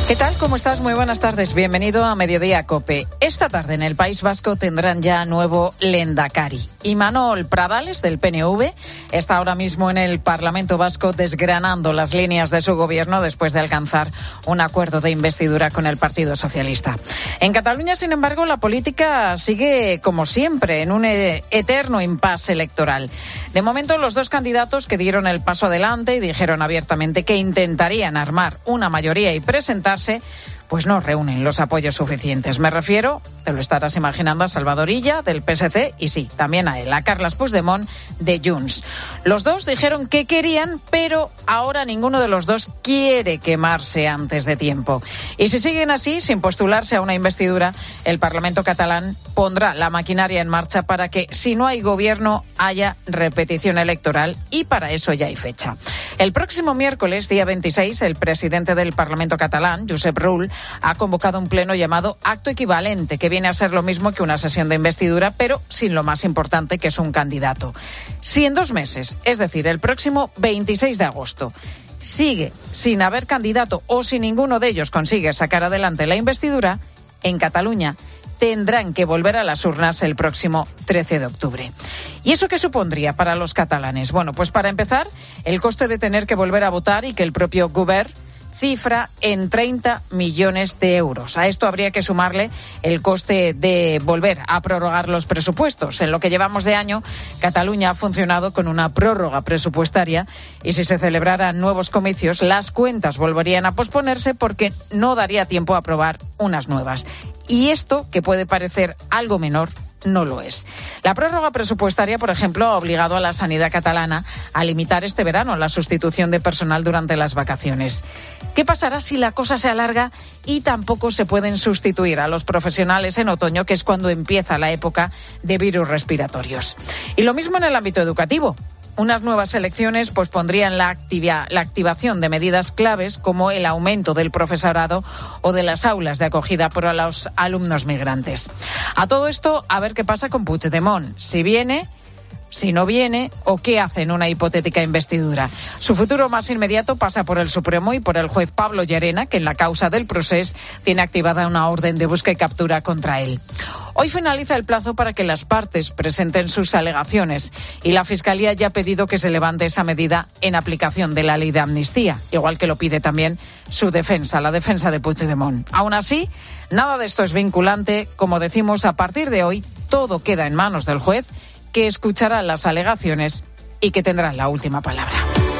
¿Qué tal? ¿Cómo estás? Muy buenas tardes. Bienvenido a Mediodía COPE. Esta tarde en el País Vasco tendrán ya nuevo lehendakari. Imanol Pradales, del PNV, está ahora mismo en el Parlamento Vasco desgranando las líneas de su gobierno después de alcanzar un acuerdo de investidura con el Partido Socialista. En Cataluña, sin embargo, la política sigue, como siempre, en un eterno impasse electoral. De momento, los dos candidatos que dieron el paso adelante y dijeron abiertamente que intentarían armar una mayoría y presentarse, pues no reúnen los apoyos suficientes. Me refiero, te lo estarás imaginando, a Salvador Illa, del PSC, y sí, también a él, a Carles Puigdemont, de Junts. Los dos dijeron que querían, pero ahora ninguno de los dos quiere quemarse antes de tiempo. Y si siguen así, sin postularse a una investidura, el Parlamento catalán pondrá la maquinaria en marcha para que, si no hay gobierno, haya repetición electoral, y para eso ya hay fecha. El próximo miércoles, día 26, el presidente del Parlamento catalán, Josep Rull, ha convocado un pleno llamado acto equivalente, que viene a ser lo mismo que una sesión de investidura, pero sin lo más importante, que es un candidato. Si en 2 meses, es decir, el próximo 26 de agosto, sigue sin haber candidato o si ninguno de ellos consigue sacar adelante la investidura, en Cataluña tendrán que volver a las urnas el próximo 13 de octubre. ¿Y eso qué supondría para los catalanes? Bueno, pues para empezar, el coste de tener que volver a votar y que el propio Govern cifra en 30 millones de euros. A esto habría que sumarle el coste de volver a prorrogar los presupuestos. En lo que llevamos de año, Cataluña ha funcionado con una prórroga presupuestaria y si se celebraran nuevos comicios, las cuentas volverían a posponerse porque no daría tiempo a aprobar unas nuevas. Y esto, que puede parecer algo menor, no lo es. La prórroga presupuestaria, por ejemplo, ha obligado a la sanidad catalana a limitar este verano la sustitución de personal durante las vacaciones. ¿Qué pasará si la cosa se alarga y tampoco se pueden sustituir a los profesionales en otoño, que es cuando empieza la época de virus respiratorios? Y lo mismo en el ámbito educativo. Unas nuevas elecciones pospondrían la activación de medidas claves como el aumento del profesorado o de las aulas de acogida para los alumnos migrantes. A todo esto, a ver qué pasa con Puigdemont. Si viene, si no viene o qué hace en una hipotética investidura. Su futuro más inmediato pasa por el Supremo y por el juez Pablo Llarena, que en la causa del procés tiene activada una orden de busca y captura contra él. Hoy finaliza el plazo para que las partes presenten sus alegaciones y la Fiscalía ya ha pedido que se levante esa medida en aplicación de la ley de amnistía, igual que lo pide también su defensa, la defensa de Puigdemont. Aún así, nada de esto es vinculante. Como decimos, a partir de hoy todo queda en manos del juez, que escuchará las alegaciones y que tendrá la última palabra.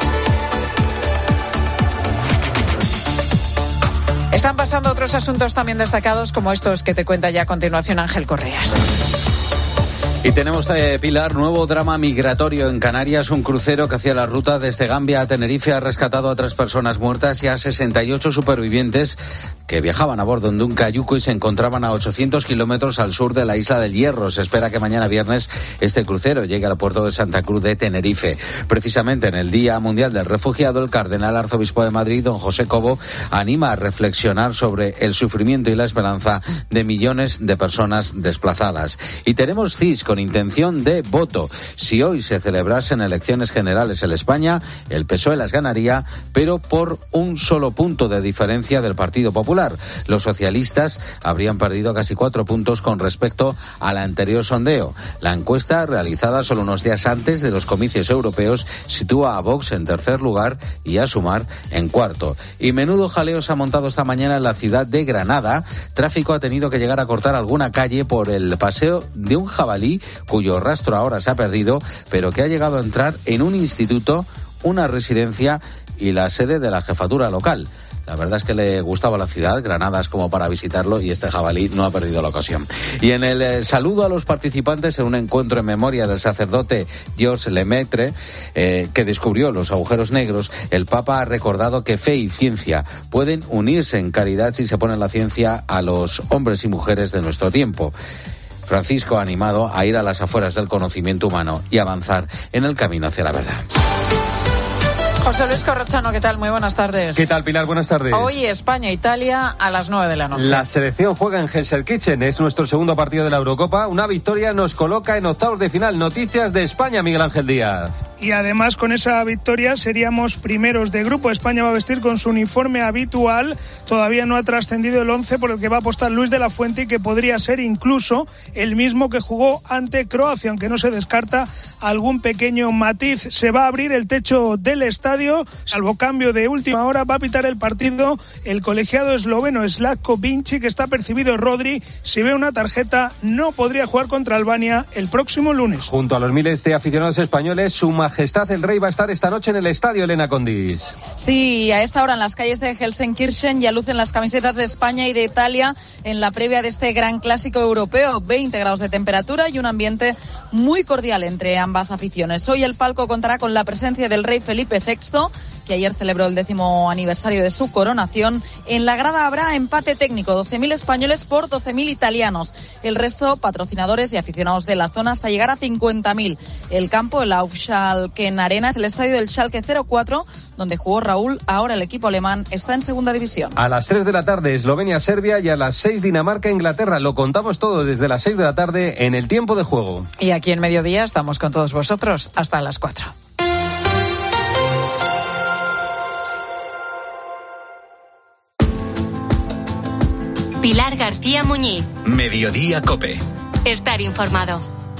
Están pasando otros asuntos también destacados, como estos que te cuenta ya a continuación Ángel Correas. Y tenemos, Pilar, nuevo drama migratorio en Canarias. Un crucero que hacía la ruta desde Gambia a Tenerife ha rescatado a 3 personas muertas y a 68 supervivientes que viajaban a bordo de un cayuco y se encontraban a 800 kilómetros al sur de la isla del Hierro. Se espera que mañana viernes este crucero llegue al puerto de Santa Cruz de Tenerife. Precisamente en el Día Mundial del Refugiado, el cardenal arzobispo de Madrid, don José Cobo, anima a reflexionar sobre el sufrimiento y la esperanza de millones de personas desplazadas. Y tenemos CIS con intención de voto. Si hoy se celebrasen elecciones generales en España, el PSOE las ganaría, pero por un solo punto de diferencia del Partido Popular. Los socialistas habrían perdido casi 4 puntos con respecto al anterior sondeo. La encuesta, realizada solo unos días antes de los comicios europeos, sitúa a Vox en tercer lugar y a Sumar en cuarto. Y menudo jaleo se ha montado esta mañana en la ciudad de Granada. Tráfico ha tenido que llegar a cortar alguna calle por el paseo de un jabalí cuyo rastro ahora se ha perdido, pero que ha llegado a entrar en un instituto, una residencia y la sede de la jefatura local. La verdad es que le gustaba la ciudad, Granada es como para visitarlo y este jabalí no ha perdido la ocasión. Y en el saludo a los participantes en un encuentro en memoria del sacerdote Georges Lemaitre, que descubrió los agujeros negros, el Papa ha recordado que fe y ciencia pueden unirse en caridad si se pone la ciencia a los hombres y mujeres de nuestro tiempo. Francisco ha animado a ir a las afueras del conocimiento humano y avanzar en el camino hacia la verdad. José Luis Corrochano, ¿qué tal? Muy buenas tardes. ¿Qué tal, Pilar? Buenas tardes. Hoy España-Italia a las 9 de la noche. La selección juega en Gelsenkirchen, es nuestro segundo partido de la Eurocopa. Una victoria nos coloca en octavos de final. Noticias de España, Miguel Ángel Díaz. Y además con esa victoria seríamos primeros de grupo. España va a vestir con su uniforme habitual. Todavía no ha trascendido el 11 por el que va a apostar Luis de la Fuente y que podría ser incluso el mismo que jugó ante Croacia, aunque no se descarta algún pequeño matiz. Se va a abrir el techo del estadio, salvo cambio de última hora. Va a pitar el partido el colegiado esloveno Slavko Vinci, que está percibido Rodri. Si ve una tarjeta, no podría jugar contra Albania el próximo lunes. Junto a los miles de aficionados españoles, Su Majestad el Rey va a estar esta noche en el estadio, Elena Condis. Sí, a esta hora en las calles de Gelsenkirchen ya lucen las camisetas de España y de Italia en la previa de este gran clásico europeo. 20 grados de temperatura y un ambiente muy cordial entre ambas aficiones. Hoy el palco contará con la presencia del rey Felipe VI, que ayer celebró el 10º aniversario de su coronación. En la grada habrá empate técnico, 12.000 españoles por 12.000 italianos. El resto, patrocinadores y aficionados de la zona, hasta llegar a 50.000. El campo, el Aufschalken Arena, es el estadio del Schalke 04, donde jugó Raúl. Ahora el equipo alemán está en segunda división. A las 3 de la tarde, Eslovenia-Serbia, y a las 6, Dinamarca-Inglaterra. Lo contamos todo desde las 6 de la tarde en el tiempo de juego. Y aquí en Mediodía estamos con todos vosotros hasta las 4. Pilar García Muñiz. Mediodía COPE. Estar informado.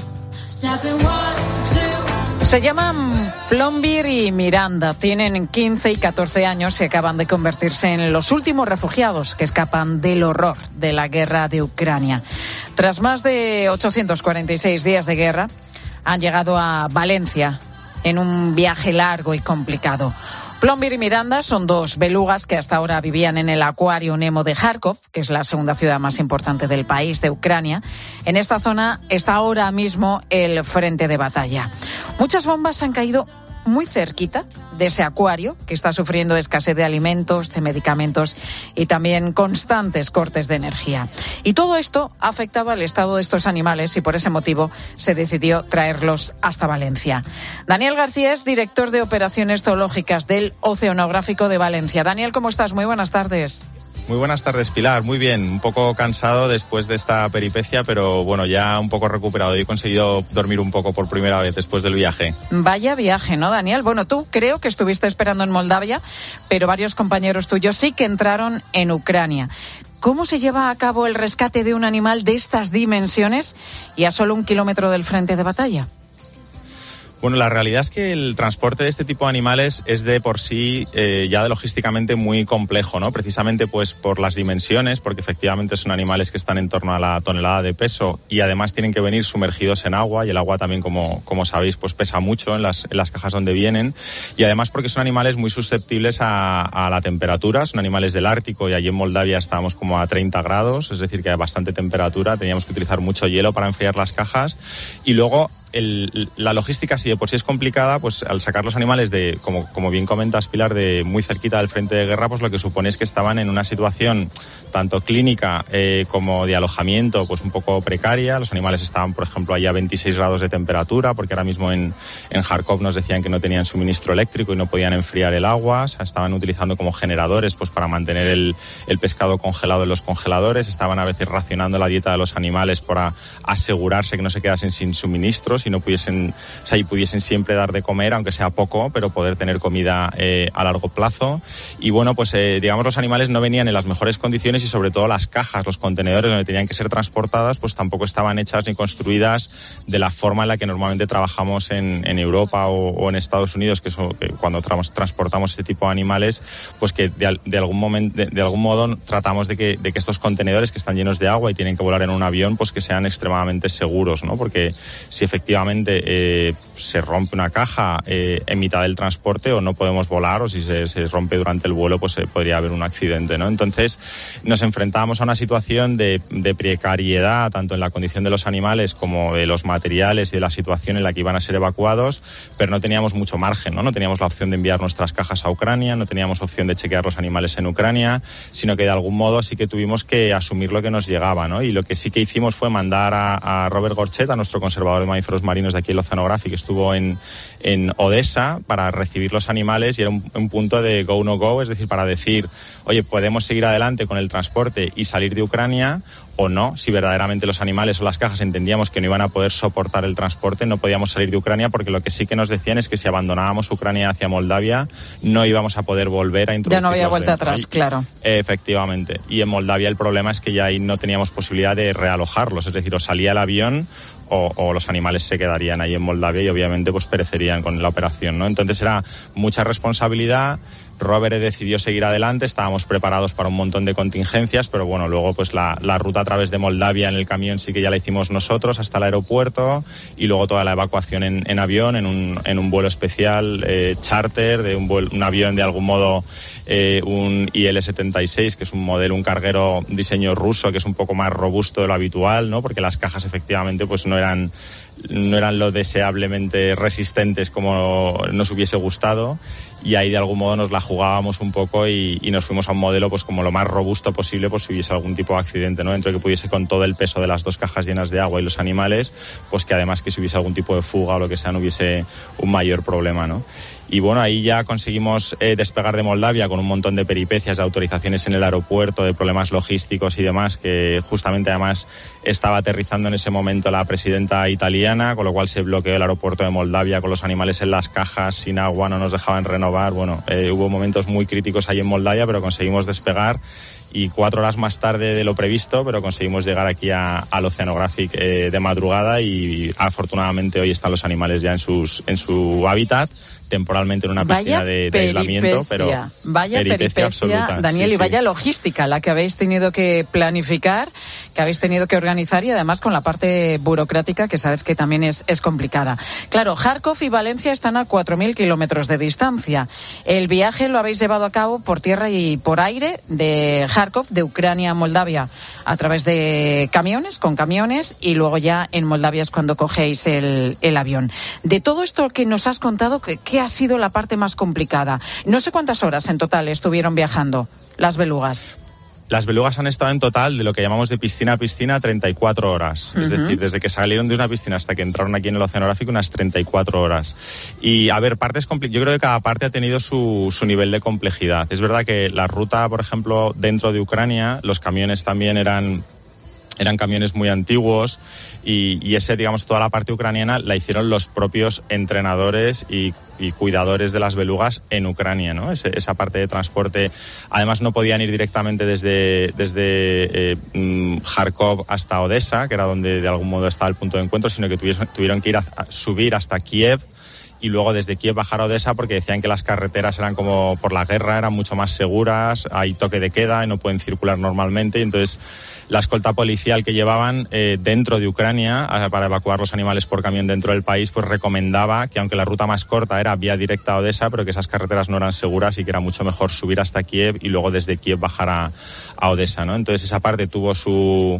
Se llaman Plombir y Miranda. Tienen 15 y 14 años y acaban de convertirse en los últimos refugiados que escapan del horror de la guerra de Ucrania. Tras más de 846 días de guerra, han llegado a Valencia en un viaje largo y complicado. Plombir y Miranda son dos belugas que hasta ahora vivían en el acuario Nemo de Kharkov, que es la segunda ciudad más importante del país, de Ucrania. En esta zona está ahora mismo el frente de batalla. Muchas bombas han caído muy cerquita de ese acuario, que está sufriendo escasez de alimentos, de medicamentos y también constantes cortes de energía. Y todo esto ha afectado al estado de estos animales y por ese motivo se decidió traerlos hasta Valencia. Daniel García es director de operaciones zoológicas del Oceanográfico de Valencia. Daniel, ¿cómo estás? Muy buenas tardes. Muy buenas tardes, Pilar. Muy bien, un poco cansado después de esta peripecia, pero bueno, ya un poco recuperado y he conseguido dormir un poco por primera vez después del viaje. Vaya viaje, ¿no, Daniel? Bueno, tú creo que estuviste esperando en Moldavia, pero varios compañeros tuyos sí que entraron en Ucrania. ¿Cómo se lleva a cabo el rescate de un animal de estas dimensiones y a solo 1 kilómetro del frente de batalla? Bueno, la realidad es que el transporte de este tipo de animales es de por sí ya de logísticamente muy complejo, ¿no? Precisamente pues por las dimensiones, porque efectivamente son animales que están en torno a la tonelada de peso y además tienen que venir sumergidos en agua y el agua también, como sabéis, pues pesa mucho en las cajas donde vienen y además porque son animales muy susceptibles a la temperatura, son animales del Ártico y allí en Moldavia estábamos como a 30 grados, es decir que hay bastante temperatura, teníamos que utilizar mucho hielo para enfriar las cajas y luego la logística, si de por sí es complicada, pues al sacar los animales de, como bien comentas, Pilar, de muy cerquita del frente de guerra, pues lo que supone es que estaban en una situación tanto clínica como de alojamiento, pues un poco precaria. Los animales estaban, por ejemplo, allá a 26 grados de temperatura, porque ahora mismo en Kharkov nos decían que no tenían suministro eléctrico y no podían enfriar el agua. O sea, estaban utilizando como generadores pues para mantener el pescado congelado en los congeladores. Estaban a veces racionando la dieta de los animales para asegurarse que no se quedasen sin suministros y no pudiesen, o sea, y pudiesen siempre dar de comer, aunque sea poco, pero poder tener comida a largo plazo. Y bueno, pues digamos los animales no venían en las mejores condiciones y sobre todo las cajas, los contenedores donde tenían que ser transportadas, pues tampoco estaban hechas ni construidas de la forma en la que normalmente trabajamos en Europa o en Estados Unidos, que cuando transportamos este tipo de animales, pues que de algún modo tratamos de que estos contenedores que están llenos de agua y tienen que volar en un avión, pues que sean extremadamente seguros, ¿no? Porque si efectivamente se rompe una caja en mitad del transporte o no podemos volar o si se rompe durante el vuelo, pues podría haber un accidente, ¿no? Entonces nos enfrentábamos a una situación de precariedad tanto en la condición de los animales como de los materiales y de la situación en la que iban a ser evacuados, pero no teníamos mucho margen, ¿no? No teníamos la opción de enviar nuestras cajas a Ucrania, no teníamos opción de chequear los animales en Ucrania, sino que de algún modo sí que tuvimos que asumir lo que nos llegaba, ¿no? Y lo que sí que hicimos fue mandar a Robert Gorchet, a nuestro conservador de mamíferos centros marinos de aquí el Oceanographic estuvo en Odessa para recibir los animales, y era un punto de go no go, es decir, para decir, oye, podemos seguir adelante con el transporte y salir de Ucrania o no. Si verdaderamente los animales o las cajas entendíamos que no iban a poder soportar el transporte, no podíamos salir de Ucrania, porque lo que sí que nos decían es que si abandonábamos Ucrania hacia Moldavia no íbamos a poder volver a introducirlos. Ya no había vuelta atrás, claro. Efectivamente. Y en Moldavia el problema es que ya ahí no teníamos posibilidad de realojarlos, es decir, o salía el avión o los animales se quedarían ahí en Moldavia y obviamente pues perecerían con la operación, ¿no? Entonces era mucha responsabilidad. Robert decidió seguir adelante, estábamos preparados para un montón de contingencias, pero bueno, luego pues la ruta a través de Moldavia en el camión sí que ya la hicimos nosotros hasta el aeropuerto, y luego toda la evacuación en avión, en un vuelo especial, charter, de un avión de algún modo, un IL-76, que es un carguero diseño ruso, que es un poco más robusto de lo habitual, ¿no? Porque las cajas efectivamente pues no eran lo deseablemente resistentes como nos hubiese gustado, y ahí de algún modo nos la jugábamos un poco y nos fuimos a un modelo pues como lo más robusto posible, pues si hubiese algún tipo de accidente, ¿no? Dentro de que pudiese, con todo el peso de las 2 cajas llenas de agua y los animales, pues que además que si hubiese algún tipo de fuga o lo que sea no hubiese un mayor problema, ¿no? Y bueno, ahí ya conseguimos despegar de Moldavia con un montón de peripecias, de autorizaciones en el aeropuerto, de problemas logísticos y demás, que justamente además estaba aterrizando en ese momento la presidenta italiana, con lo cual se bloqueó el aeropuerto de Moldavia con los animales en las cajas, sin agua, no nos dejaban renovar. Bueno, hubo momentos muy críticos ahí en Moldavia, pero conseguimos despegar. Y 4 horas más tarde de lo previsto, pero conseguimos llegar aquí al Oceanographic de madrugada, y afortunadamente hoy están los animales ya en su hábitat, temporalmente en una piscina de aislamiento, pero vaya peripecia absoluta, Daniel, sí, y vaya logística la que habéis tenido que planificar, que habéis tenido que organizar, y además con la parte burocrática, que sabes que también es complicada. Claro, Kharkov y Valencia están a 4.000 kilómetros de distancia. El viaje lo habéis llevado a cabo por tierra y por aire de Kharkov, de Ucrania a Moldavia, a través de con camiones, y luego ya en Moldavia es cuando cogéis el avión. De todo esto que nos has contado, ¿qué ha sido la parte más complicada? No sé cuántas horas en total estuvieron viajando las belugas. Las belugas han estado en total, de lo que llamamos de piscina a piscina, 34 horas. Uh-huh. Es decir, desde que salieron de una piscina hasta que entraron aquí en el Oceanográfico, unas 34 horas. Y, a ver, yo creo que cada parte ha tenido su nivel de complejidad. Es verdad que la ruta, por ejemplo, dentro de Ucrania, los camiones también eran camiones muy antiguos, y ese, digamos, toda la parte ucraniana la hicieron los propios entrenadores y cuidadores de las belugas en Ucrania, ¿no? Esa parte de transporte. Además no podían ir directamente desde Kharkov hasta Odessa, que era donde de algún modo estaba el punto de encuentro, sino que tuvieron que ir a subir hasta Kiev, y luego desde Kiev bajar a Odessa, porque decían que las carreteras eran como por la guerra, eran mucho más seguras, hay toque de queda y no pueden circular normalmente, y entonces la escolta policial que llevaban dentro de Ucrania para evacuar los animales por camión dentro del país, pues recomendaba que, aunque la ruta más corta era vía directa a Odessa, pero que esas carreteras no eran seguras y que era mucho mejor subir hasta Kiev y luego desde Kiev bajar a Odessa, ¿no? Entonces esa parte tuvo su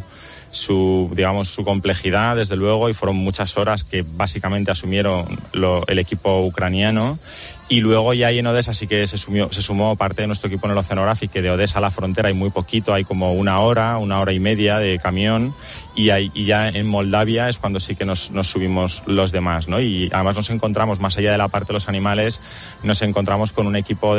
complejidad, desde luego, y fueron muchas horas que básicamente asumieron el equipo ucraniano. Y luego ya ahí en Odessa sí que se sumó parte de nuestro equipo en el Oceanographic, que de Odessa a la frontera hay muy poquito, hay como una hora y media de camión, y ya en Moldavia es cuando sí que nos subimos los demás, ¿no? Y además nos encontramos, más allá de la parte de los animales, nos encontramos con un equipo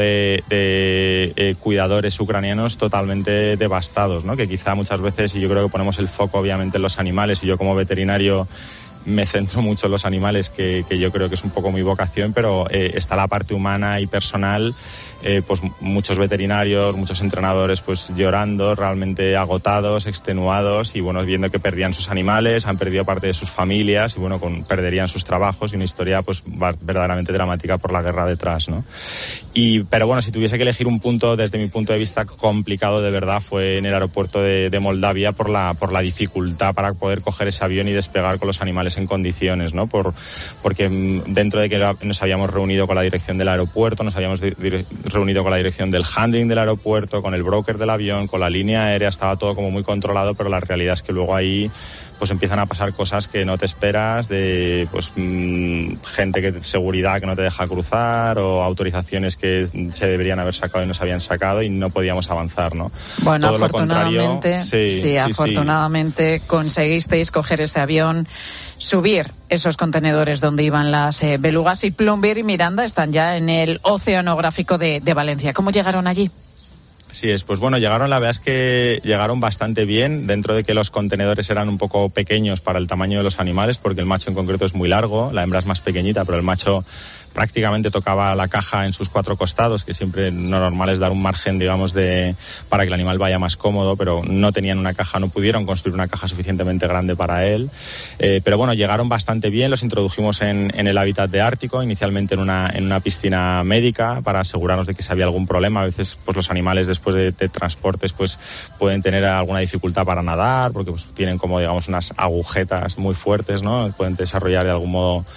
de cuidadores ucranianos totalmente devastados, ¿no? Que quizá muchas veces, y yo creo que ponemos el foco obviamente en los animales, y yo como veterinario me centro mucho en los animales, que yo creo que es un poco mi vocación, pero está la parte humana y personal, pues muchos veterinarios, muchos entrenadores pues llorando, realmente agotados, extenuados, y bueno, viendo que perdían sus animales, han perdido parte de sus familias, y bueno, perderían sus trabajos, y una historia pues verdaderamente dramática por la guerra detrás, ¿no? Pero bueno, si tuviese que elegir un punto, desde mi punto de vista, complicado de verdad, fue en el aeropuerto de Moldavia, por la dificultad para poder coger ese avión y despegar con los animales en condiciones, ¿no? Porque dentro de que nos habíamos reunido con la dirección del aeropuerto, nos habíamos reunido con la dirección del handling del aeropuerto, con el broker del avión, con la línea aérea, estaba todo como muy controlado, pero la realidad es que luego ahí pues empiezan a pasar cosas que no te esperas, de pues gente seguridad que no te deja cruzar, o autorizaciones que se deberían haber sacado y no se habían sacado, y no podíamos avanzar, ¿no? Bueno, todo afortunadamente, lo contrario, afortunadamente conseguisteis coger ese avión subir esos contenedores donde iban las belugas, y Plombier y Miranda están ya en el Oceanográfico de Valencia. ¿Cómo llegaron allí? Así es, pues bueno, la verdad es que llegaron bastante bien, dentro de que los contenedores eran un poco pequeños para el tamaño de los animales, porque el macho en concreto es muy largo, la hembra es más pequeñita, pero el macho prácticamente tocaba la caja en sus 4 costados, que siempre lo normal es dar un margen, digamos, para que el animal vaya más cómodo, pero no tenían una caja, no pudieron construir una caja suficientemente grande para él. Pero bueno, llegaron bastante bien, los introdujimos en el hábitat de Ártico, inicialmente en una piscina médica, para asegurarnos de que si había algún problema. A veces pues los animales después de transportes pues pueden tener alguna dificultad para nadar, porque pues tienen como, digamos, unas agujetas muy fuertes, ¿no? Pueden desarrollar de algún modo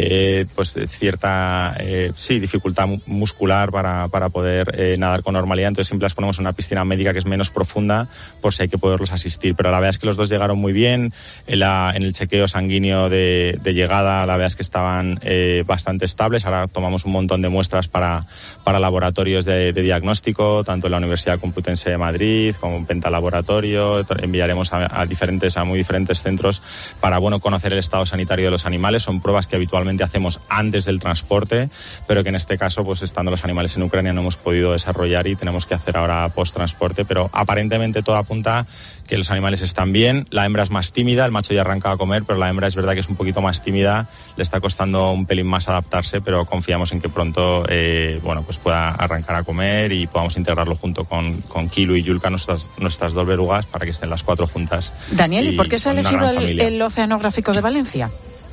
pues cierta dificultad muscular para poder nadar con normalidad. Entonces siempre las ponemos en una piscina médica que es menos profunda, por si hay que poderlos asistir. Pero la verdad es que los dos llegaron muy bien. En el chequeo sanguíneo de llegada, la verdad es que estaban bastante estables. Ahora tomamos un montón de muestras para laboratorios de diagnóstico, tanto en la Universidad Complutense de Madrid como en Pentalaboratorio. Enviaremos a muy diferentes centros para conocer el estado sanitario de los animales. Son pruebas que habitualmente hacemos antes del transporte, pero que en este caso, pues estando los animales en Ucrania, no hemos podido desarrollar y tenemos que hacer ahora post-transporte. Pero aparentemente todo apunta que los animales están bien. La hembra es más tímida, el macho ya arrancaba a comer, pero la hembra es verdad que es un poquito más tímida, le está costando un pelín más adaptarse, pero confiamos en que pronto pues pueda arrancar a comer y podamos integrarlo junto con Kilu y Yulka, nuestras 2 belugas, para que estén las 4 juntas. Daniel, ¿y por qué se ha elegido el Oceanográfico de Valencia?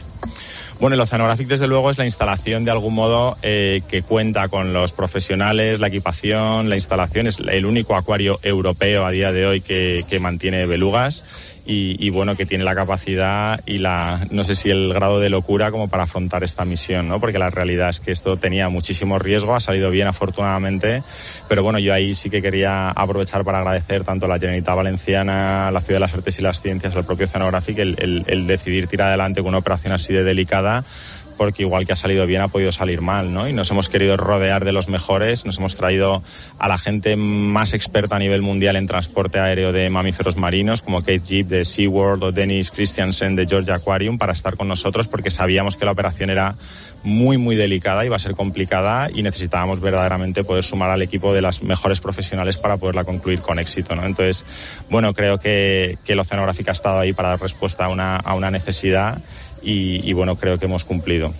Bueno, el Oceanographic, desde luego, es la instalación de algún modo que cuenta con los profesionales, la equipación, la instalación. Es el único acuario europeo a día de hoy que mantiene belugas y que tiene la capacidad y no sé si el grado de locura como para afrontar esta misión, ¿no? Porque la realidad es que esto tenía muchísimo riesgo, ha salido bien afortunadamente, pero yo ahí sí que quería aprovechar para agradecer tanto a la Generalitat Valenciana, la Ciudad de las Artes y las Ciencias, al propio Oceanographic, el decidir tirar adelante con una operación así de delicada, porque igual que ha salido bien, ha podido salir mal, ¿no? Y nos hemos querido rodear de los mejores, nos hemos traído a la gente más experta a nivel mundial en transporte aéreo de mamíferos marinos, como Kate Jeep de SeaWorld o Dennis Christiansen de Georgia Aquarium, para estar con nosotros, porque sabíamos que la operación era muy, muy delicada, iba a ser complicada y necesitábamos verdaderamente poder sumar al equipo de las mejores profesionales para poderla concluir con éxito, ¿no? Entonces, creo que el Oceanographic ha estado ahí para dar respuesta a una necesidad y creo que hemos cumplido.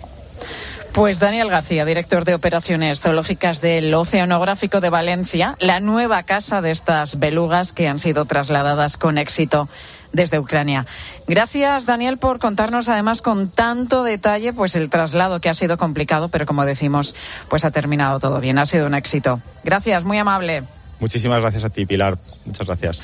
Pues Daniel García, director de Operaciones Zoológicas del Oceanográfico de Valencia, la nueva casa de estas belugas que han sido trasladadas con éxito desde Ucrania. Gracias, Daniel, por contarnos además con tanto detalle pues el traslado, que ha sido complicado, pero como decimos, pues ha terminado todo bien, ha sido un éxito. Gracias, muy amable. Muchísimas gracias a ti, Pilar. Muchas gracias.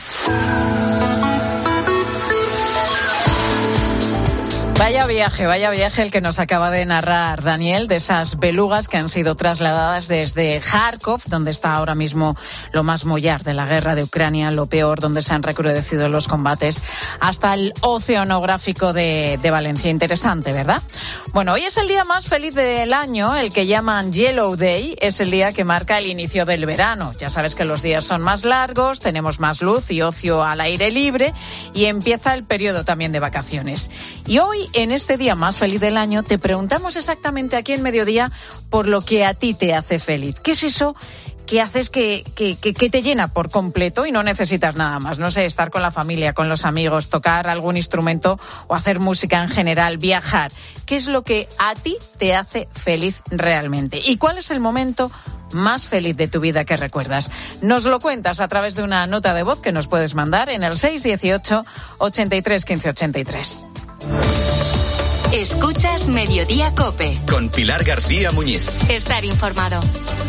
Vaya viaje el que nos acaba de narrar Daniel, de esas belugas que han sido trasladadas desde Kharkov, donde está ahora mismo lo más mollar de la guerra de Ucrania, lo peor, donde se han recrudecido los combates, hasta el Oceanográfico de Valencia. Interesante, ¿verdad? Bueno, hoy es el día más feliz del año, el que llaman Yellow Day, es el día que marca el inicio del verano. Ya sabes que los días son más largos, tenemos más luz y ocio al aire libre y empieza el periodo también de vacaciones. Y hoy, en este día más feliz del año, te preguntamos exactamente aquí en Mediodía por lo que a ti te hace feliz. ¿Qué es eso que haces que te llena por completo y no necesitas nada más? No sé, estar con la familia, con los amigos, tocar algún instrumento o hacer música en general, viajar. ¿Qué es lo que a ti te hace feliz realmente? ¿Y cuál es el momento más feliz de tu vida que recuerdas? Nos lo cuentas a través de una nota de voz que nos puedes mandar en el 618 83 15 83. Escuchas Mediodía COPE. Con Pilar García Muñiz. Estar informado.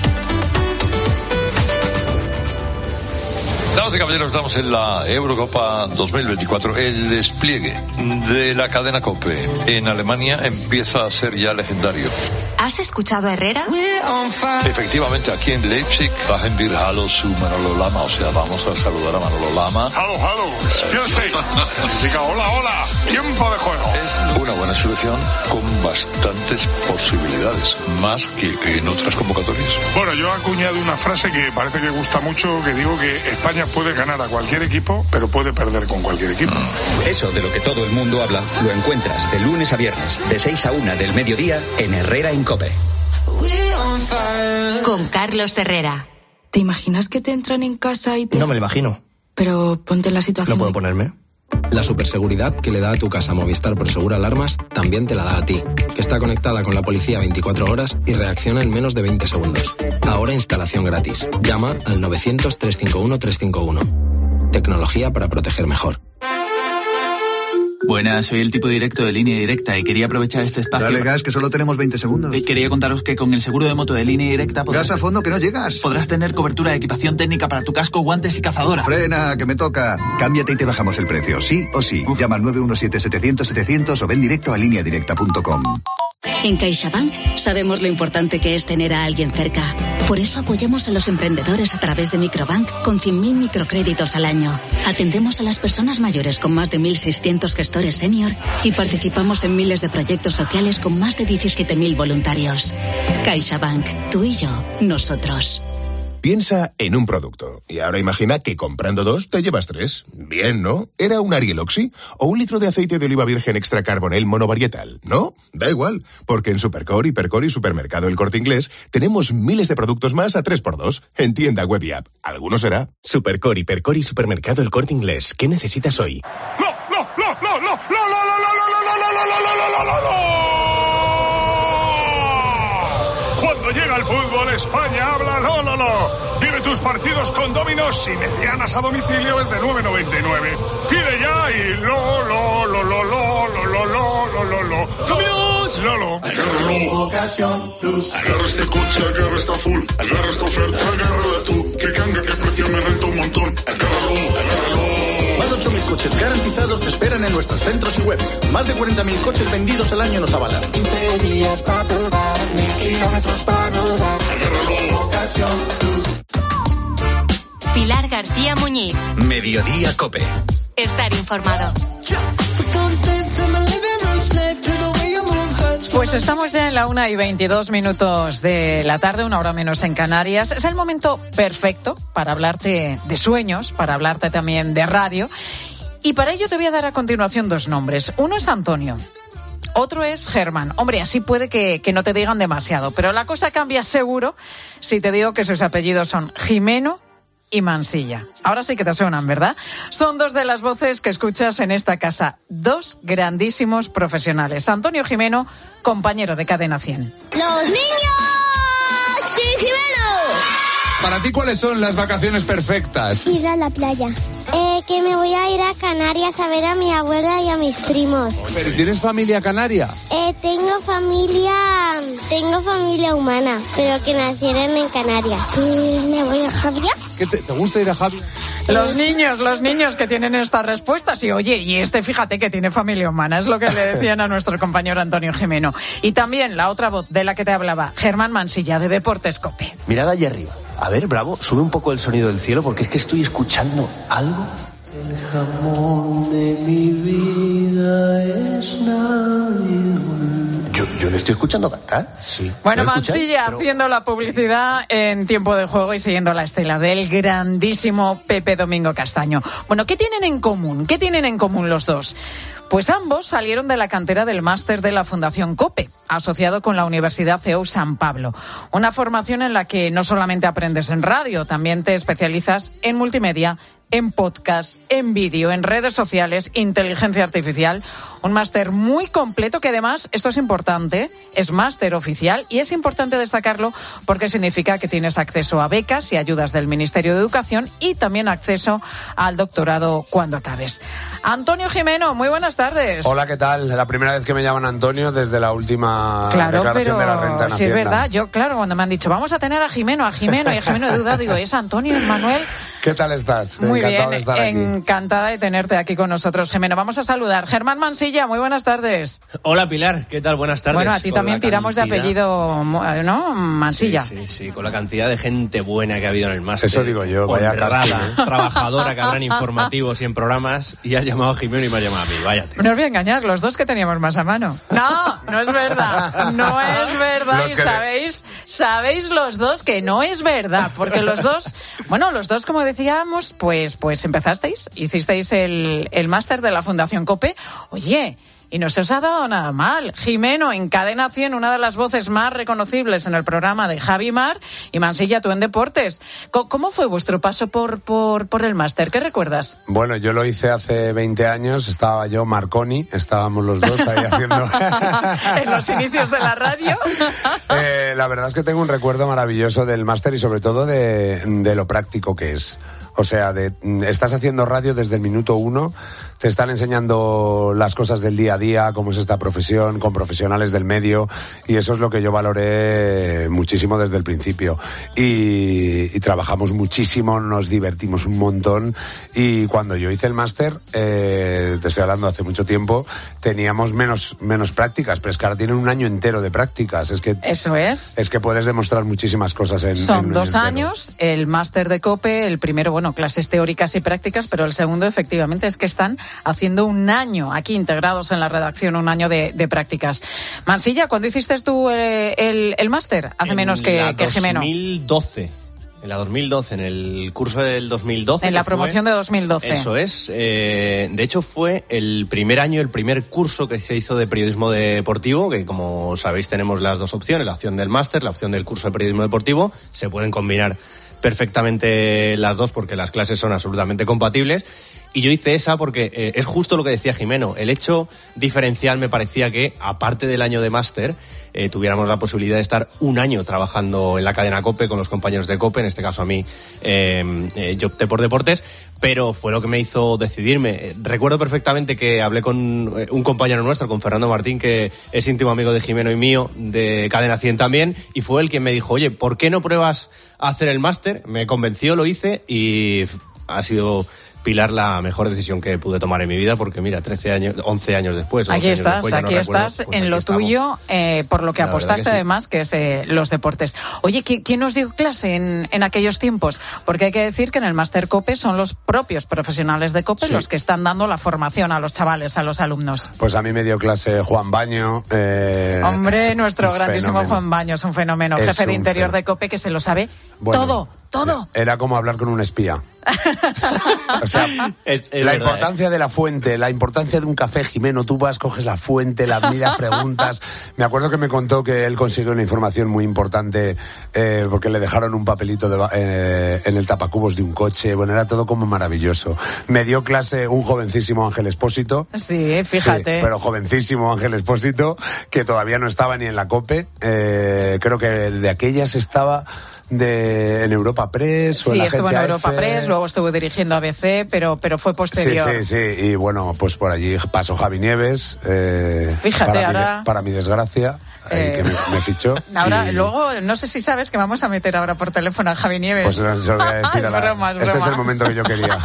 Damas y caballeros, estamos en la Eurocopa 2024. El despliegue de la cadena COPE en Alemania empieza a ser ya legendario. ¿Has escuchado a Herrera? Efectivamente, aquí en Leipzig, bajen dir Hallo su Manolo Lama, o sea, vamos a saludar a Manolo Lama. Hallo, significa hola, tiempo de juego. Es una buena selección con bastantes posibilidades, más que en otras convocatorias. Bueno, yo he acuñado una frase que parece que gusta mucho, que digo que España puede ganar a cualquier equipo, pero puede perder con cualquier equipo. Eso de lo que todo el mundo habla lo encuentras de lunes a viernes, de 6 a 1 del mediodía en Herrera en COPE. Con Carlos Herrera. ¿Te imaginas que te entran en casa y te...? No me lo imagino. Pero ponte en la situación... ¿No puedo ponerme? La superseguridad que le da a tu casa Movistar Prosegur Alarmas también te la da a ti, que está conectada con la policía 24 horas y reacciona en menos de 20 segundos. Ahora instalación gratis. Llama al 900-351-351. Tecnología para proteger mejor. Buenas, soy el tipo directo de Línea Directa y quería aprovechar este espacio... Dale gas, que solo tenemos 20 segundos. Quería contaros que con el seguro de moto de Línea Directa... Gas a fondo, que no llegas. Podrás tener cobertura de equipación técnica para tu casco, guantes y cazadora. Frena, que me toca. Cámbiate y te bajamos el precio, sí o sí. Llama al 917-700-700 o ven directo a lineadirecta.com. En CaixaBank sabemos lo importante que es tener a alguien cerca. Por eso apoyamos a los emprendedores a través de Microbank con 100.000 microcréditos al año. Atendemos a las personas mayores con más de 1.600 gestores senior y participamos en miles de proyectos sociales con más de 17.000 voluntarios. CaixaBank, tú y yo, nosotros. Piensa en un producto y ahora imagina que comprando 2 te llevas 3. Bien, ¿no? ¿Era un Ariel Oxy o un litro de aceite de oliva virgen extra carbonel monovarietal? ¿No? Da igual, porque en Supercore, Hipercore y Supermercado El Corte Inglés tenemos miles de productos más a 3x2 en tienda web y app. ¿Alguno será? Supercore, Hipercore y Supermercado El Corte Inglés. ¿Qué necesitas hoy? Cuando llega el fútbol, España habla lo. Vive tus partidos con Dominos y medianas a domicilio es de 9,99. Pide ya y lo. ¡Dominos! Lolo. Agárralo. Ocasión Plus. Agarra este coche, agarra esta full. Agarra esta oferta, agárrala tú. Que cambia, que precio me renta un montón. Agárralo. Más de 8.000 coches garantizados te esperan en nuestros centros y web. Más de 40.000 coches vendidos al año nos avalan. 15 días para probar, 1.000 kilómetros para rodar. Agárralo. Ocasión Plus. Pilar García Muñiz. Mediodía COPE. Estar informado. Pues estamos ya en la 1:22 de la tarde, 1 hora menos en Canarias. Es el momento perfecto para hablarte de sueños, para hablarte también de radio. Y para ello te voy a dar a continuación 2 nombres. Uno es Antonio. Otro es Germán. Hombre, así puede que no te digan demasiado, pero la cosa cambia seguro si te digo que sus apellidos son Jimeno y Mansilla. Ahora sí que te suenan, ¿verdad? Son 2 de las voces que escuchas en esta casa. 2 grandísimos profesionales. Antonio Jimeno, compañero de Cadena 100. ¡Los niños! ¡Sí, Jimeno! Para ti, ¿cuáles son las vacaciones perfectas? Ir a la playa. Que me voy a ir a Canarias a ver a mi abuela y a mis primos. ¿Pero tienes familia canaria? Tengo familia humana, pero que nacieron en Canarias. ¿Me voy a Javier? ¿Te gusta ir a Javier? Los niños que tienen estas respuestas. Y oye, fíjate que tiene familia humana, es lo que le decían a nuestro compañero Antonio Jimeno. Y también la otra voz de la que te hablaba, Germán Mansilla, de Deportes COPE. Mirad allá arriba. A ver, Bravo, sube un poco el sonido del cielo porque es que estoy escuchando algo. El jamón de mi vida es Navidad. Yo le estoy escuchando cantar, sí. Bueno, Mansilla haciendo la publicidad en tiempo de juego y siguiendo la estela del grandísimo Pepe Domingo Castaño. Bueno, ¿qué tienen en común? ¿Qué tienen en común los dos? Pues ambos salieron de la cantera del máster de la Fundación COPE, asociado con la Universidad CEU San Pablo. Una formación en la que no solamente aprendes en radio, también te especializas en multimedia, en podcast, en vídeo, en redes sociales, inteligencia artificial. Un máster muy completo que además, esto es importante, es máster oficial y es importante destacarlo porque significa que tienes acceso a becas y ayudas del Ministerio de Educación y también acceso al doctorado cuando acabes. Antonio Jimeno, muy buenas tardes. Hola, ¿qué tal? La primera vez que me llaman Antonio desde la última declaración de la renta en Hacienda. Sí, es verdad. Yo, claro, cuando me han dicho, vamos a tener a Jimeno y a Jimeno he dudado, digo, ¿es Antonio, es Manuel? ¿Qué tal estás? Muy encantado bien, de estar aquí. Encantada de tenerte aquí con nosotros, Jimeno. Vamos a saludar. Germán Mansilla, muy buenas tardes. Hola, Pilar, ¿qué tal? Buenas tardes. Bueno, a ti también tiramos de apellido, ¿no? Mansilla. Sí, con la cantidad de gente buena que ha habido en el máster. Eso digo yo, vaya casting, trabajadora que habrán informativos y en programas, y has llamado a Jimeno y me has llamado a mí, váyate. No os voy a engañar, los dos que teníamos más a mano. No es verdad. No es verdad. Y sabéis los dos que no es verdad, porque los dos, como decía decíamos, pues empezasteis, hicisteis el máster de la Fundación COPE. Oye, y no se os ha dado nada mal. Jimeno, en Cadena 100, una de las voces más reconocibles en el programa de Javi Mar, y Mansilla, tú en deportes. ¿Cómo fue vuestro paso por el máster? ¿Qué recuerdas? Bueno, yo lo hice hace 20 años, estaba yo, Marconi, estábamos los dos ahí haciendo... en los inicios de la radio. La verdad es que tengo un recuerdo maravilloso del máster y sobre todo de lo práctico que es. O sea, estás haciendo radio desde el minuto 1, te están enseñando las cosas del día a día, cómo es esta profesión, con profesionales del medio, y eso es lo que yo valoré muchísimo desde el principio. Y trabajamos muchísimo, nos divertimos un montón, y cuando yo hice el máster, te estoy hablando hace mucho tiempo, teníamos menos prácticas, pero es que ahora tienen un año entero de prácticas. Eso es. Es que puedes demostrar muchísimas cosas Son 2 años, el máster de COPE, el primero, clases teóricas y prácticas, pero el segundo, efectivamente, es que están haciendo un año aquí integrados en la redacción, un año de prácticas. Mansilla, ¿cuándo hiciste tú el máster? Hace menos que Jimeno. En la 2012, en el curso del 2012. En la promoción de 2012. Eso es. De hecho, fue el primer año, el primer curso que se hizo de periodismo deportivo, que como sabéis tenemos las 2 opciones, la opción del máster, la opción del curso de periodismo deportivo. Se pueden combinar perfectamente las dos porque las clases son absolutamente compatibles, y yo hice esa porque es justo lo que decía Jimeno. El hecho diferencial me parecía que, aparte del año de máster, tuviéramos la posibilidad de estar un año trabajando en la cadena COPE con los compañeros de COPE. En este caso a mí yo opté por deportes, pero fue lo que me hizo decidirme. Recuerdo perfectamente que hablé con un compañero nuestro, con Fernando Martín, que es íntimo amigo de Jimeno y mío, de Cadena 100 también, y fue él quien me dijo, oye, ¿por qué no pruebas a hacer el máster? Me convenció, lo hice, y ha sido, Pilar, la mejor decisión que pude tomar en mi vida, porque mira, 11 años después. Aquí estás en lo tuyo, por lo que apostaste, además, que es los deportes. Oye, ¿quién nos dio clase en aquellos tiempos? Porque hay que decir que en el máster COPE son los propios profesionales de COPE los que están dando la formación a los chavales, a los alumnos. Pues a mí me dio clase Juan Baño. Hombre, nuestro grandísimo fenómeno. Juan Baño es un fenómeno, jefe de interior de COPE, que se lo sabe todo. Era como hablar con un espía. O sea, la importancia de la fuente, la importancia de un café, Jimeno, tú vas, coges la fuente, la miras, preguntas. Me acuerdo que me contó que él consiguió una información muy importante porque le dejaron un papelito en el tapacubos de un coche. Bueno, era todo como maravilloso. Me dio clase un jovencísimo Ángel Expósito. Sí, fíjate. Sí, pero jovencísimo Ángel Expósito, que todavía no estaba ni en la COPE. Creo que de aquellas estaba en Europa Press o en la agencia estuvo en Europa EFE. Press, luego estuvo dirigiendo ABC, pero fue posterior. Sí, y bueno, pues por allí pasó Javi Nieves, fíjate, ahora... para mi desgracia, que me fichó. Ahora, luego, no sé si sabes que vamos a meter ahora por teléfono a Javi Nieves. Pues no se lo voy a decir a broma. Este es el momento que yo quería.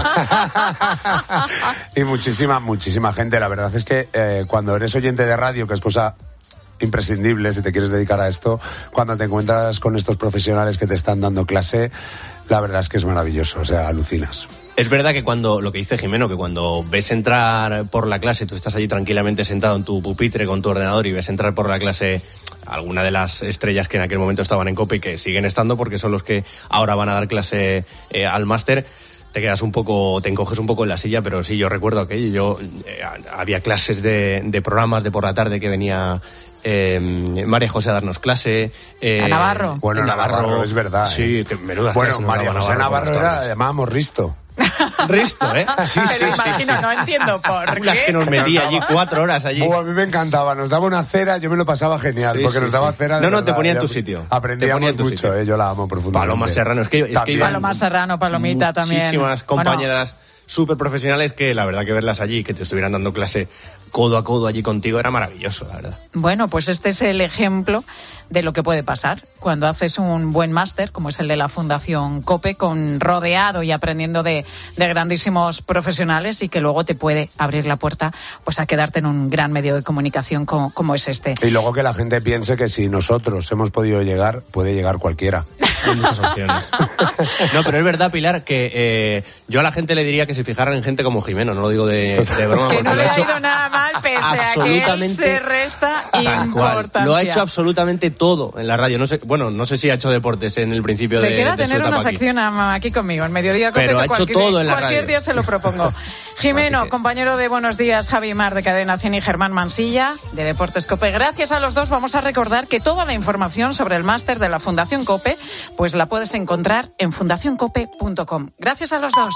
Y muchísima gente. La verdad es que cuando eres oyente de radio, que es cosa imprescindible si te quieres dedicar a esto, cuando te encuentras con estos profesionales que te están dando clase, la verdad es que es maravilloso, o sea, alucinas. Es verdad que lo que dice Jimeno, que cuando ves entrar por la clase, tú estás allí tranquilamente sentado en tu pupitre con tu ordenador y ves entrar por la clase alguna de las estrellas que en aquel momento estaban en COPE y que siguen estando porque son los que ahora van a dar clase al máster, te quedas te encoges un poco en la silla, pero sí, yo recuerdo aquello. Había clases de programas de por la tarde que venía María José a darnos clase. A Navarro. Bueno, Navarro, es verdad. Sí, que menuda bueno, clase. María José Navarro la llamábamos Risto. Risto, ¿eh? Sí. Imagino, no entiendo por qué. Las que nos metía allí 4 horas allí. A mí me encantaba, nos daba una cera, yo me lo pasaba genial, porque nos daba cera de verdad, te ponía en tu sitio. Aprendíamos mucho, yo la amo profundamente. Paloma Serrano, es que Paloma Serrano, Palomita también. Muchísimas compañeras súper profesionales que la verdad que verlas allí, que te estuvieran dando clase codo a codo allí contigo, era maravilloso, la verdad. Bueno, pues este es el ejemplo de lo que puede pasar cuando haces un buen máster, como es el de la Fundación COPE, rodeado y aprendiendo de grandísimos profesionales, y que luego te puede abrir la puerta pues a quedarte en un gran medio de comunicación como es este. Y luego que la gente piense que si nosotros hemos podido llegar, puede llegar cualquiera. Hay muchas opciones. No, pero es verdad, Pilar, que yo a la gente le diría que se fijaran en gente como Jimeno, no lo digo de broma. Que no le ha ido nada mal, pese a que él se resta importancia. Lo ha hecho absolutamente todo en la radio. No sé si ha hecho deportes en el principio de su etapa. Le queda tener una sección aquí conmigo, en Mediodía Cope. Pero ha hecho todo en la radio. Cualquier día se lo propongo. Jimeno, compañero de Buenos Días, Javi Mar de Cadena 100 y Germán Mansilla de Deportes Cope. Gracias a los dos. Vamos a recordar que toda la información sobre el máster de la Fundación Cope pues la puedes encontrar en fundacioncope.com. Gracias a los dos.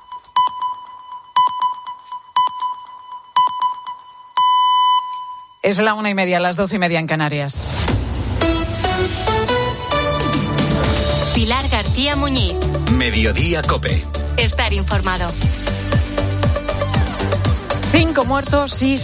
Es la 1:30, las 12:30 en Canarias. Pilar García Muñiz. Mediodía Cope. Estar informado. 5 muertos y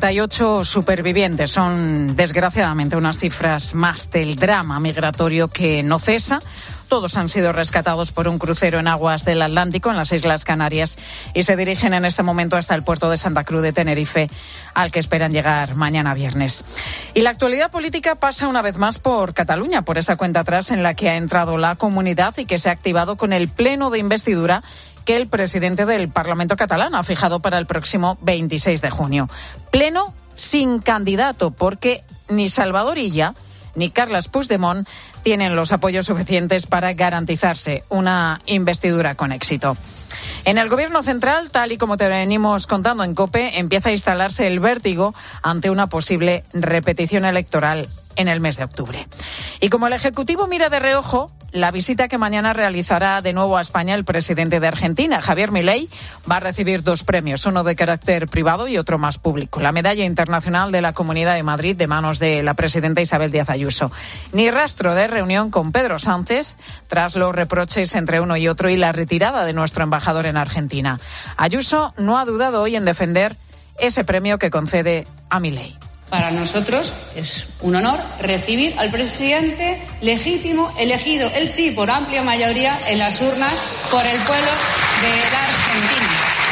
68 supervivientes. Son, desgraciadamente, unas cifras más del drama migratorio que no cesa. Todos han sido rescatados por un crucero en aguas del Atlántico, en las Islas Canarias, y se dirigen en este momento hasta el puerto de Santa Cruz de Tenerife, al que esperan llegar mañana viernes. Y la actualidad política pasa una vez más por Cataluña, por esa cuenta atrás en la que ha entrado la comunidad y que se ha activado con el pleno de investidura que el presidente del Parlamento catalán ha fijado para el próximo 26 de junio. Pleno sin candidato, porque ni Salvador Illa ni Carles Puigdemont tienen los apoyos suficientes para garantizarse una investidura con éxito. En el Gobierno central, tal y como te venimos contando en COPE, empieza a instalarse el vértigo ante una posible repetición electoral en el mes de octubre. Y como el Ejecutivo mira de reojo la visita que mañana realizará de nuevo a España el presidente de Argentina, Javier Milei, va a recibir 2 premios, uno de carácter privado y otro más público. La Medalla Internacional de la Comunidad de Madrid, de manos de la presidenta Isabel Díaz Ayuso. Ni rastro de reunión con Pedro Sánchez, tras los reproches entre uno y otro y la retirada de nuestro embajador en Argentina. Ayuso no ha dudado hoy en defender ese premio que concede a Milei. Para nosotros es un honor recibir al presidente legítimo, elegido, él sí, por amplia mayoría en las urnas por el pueblo de la Argentina.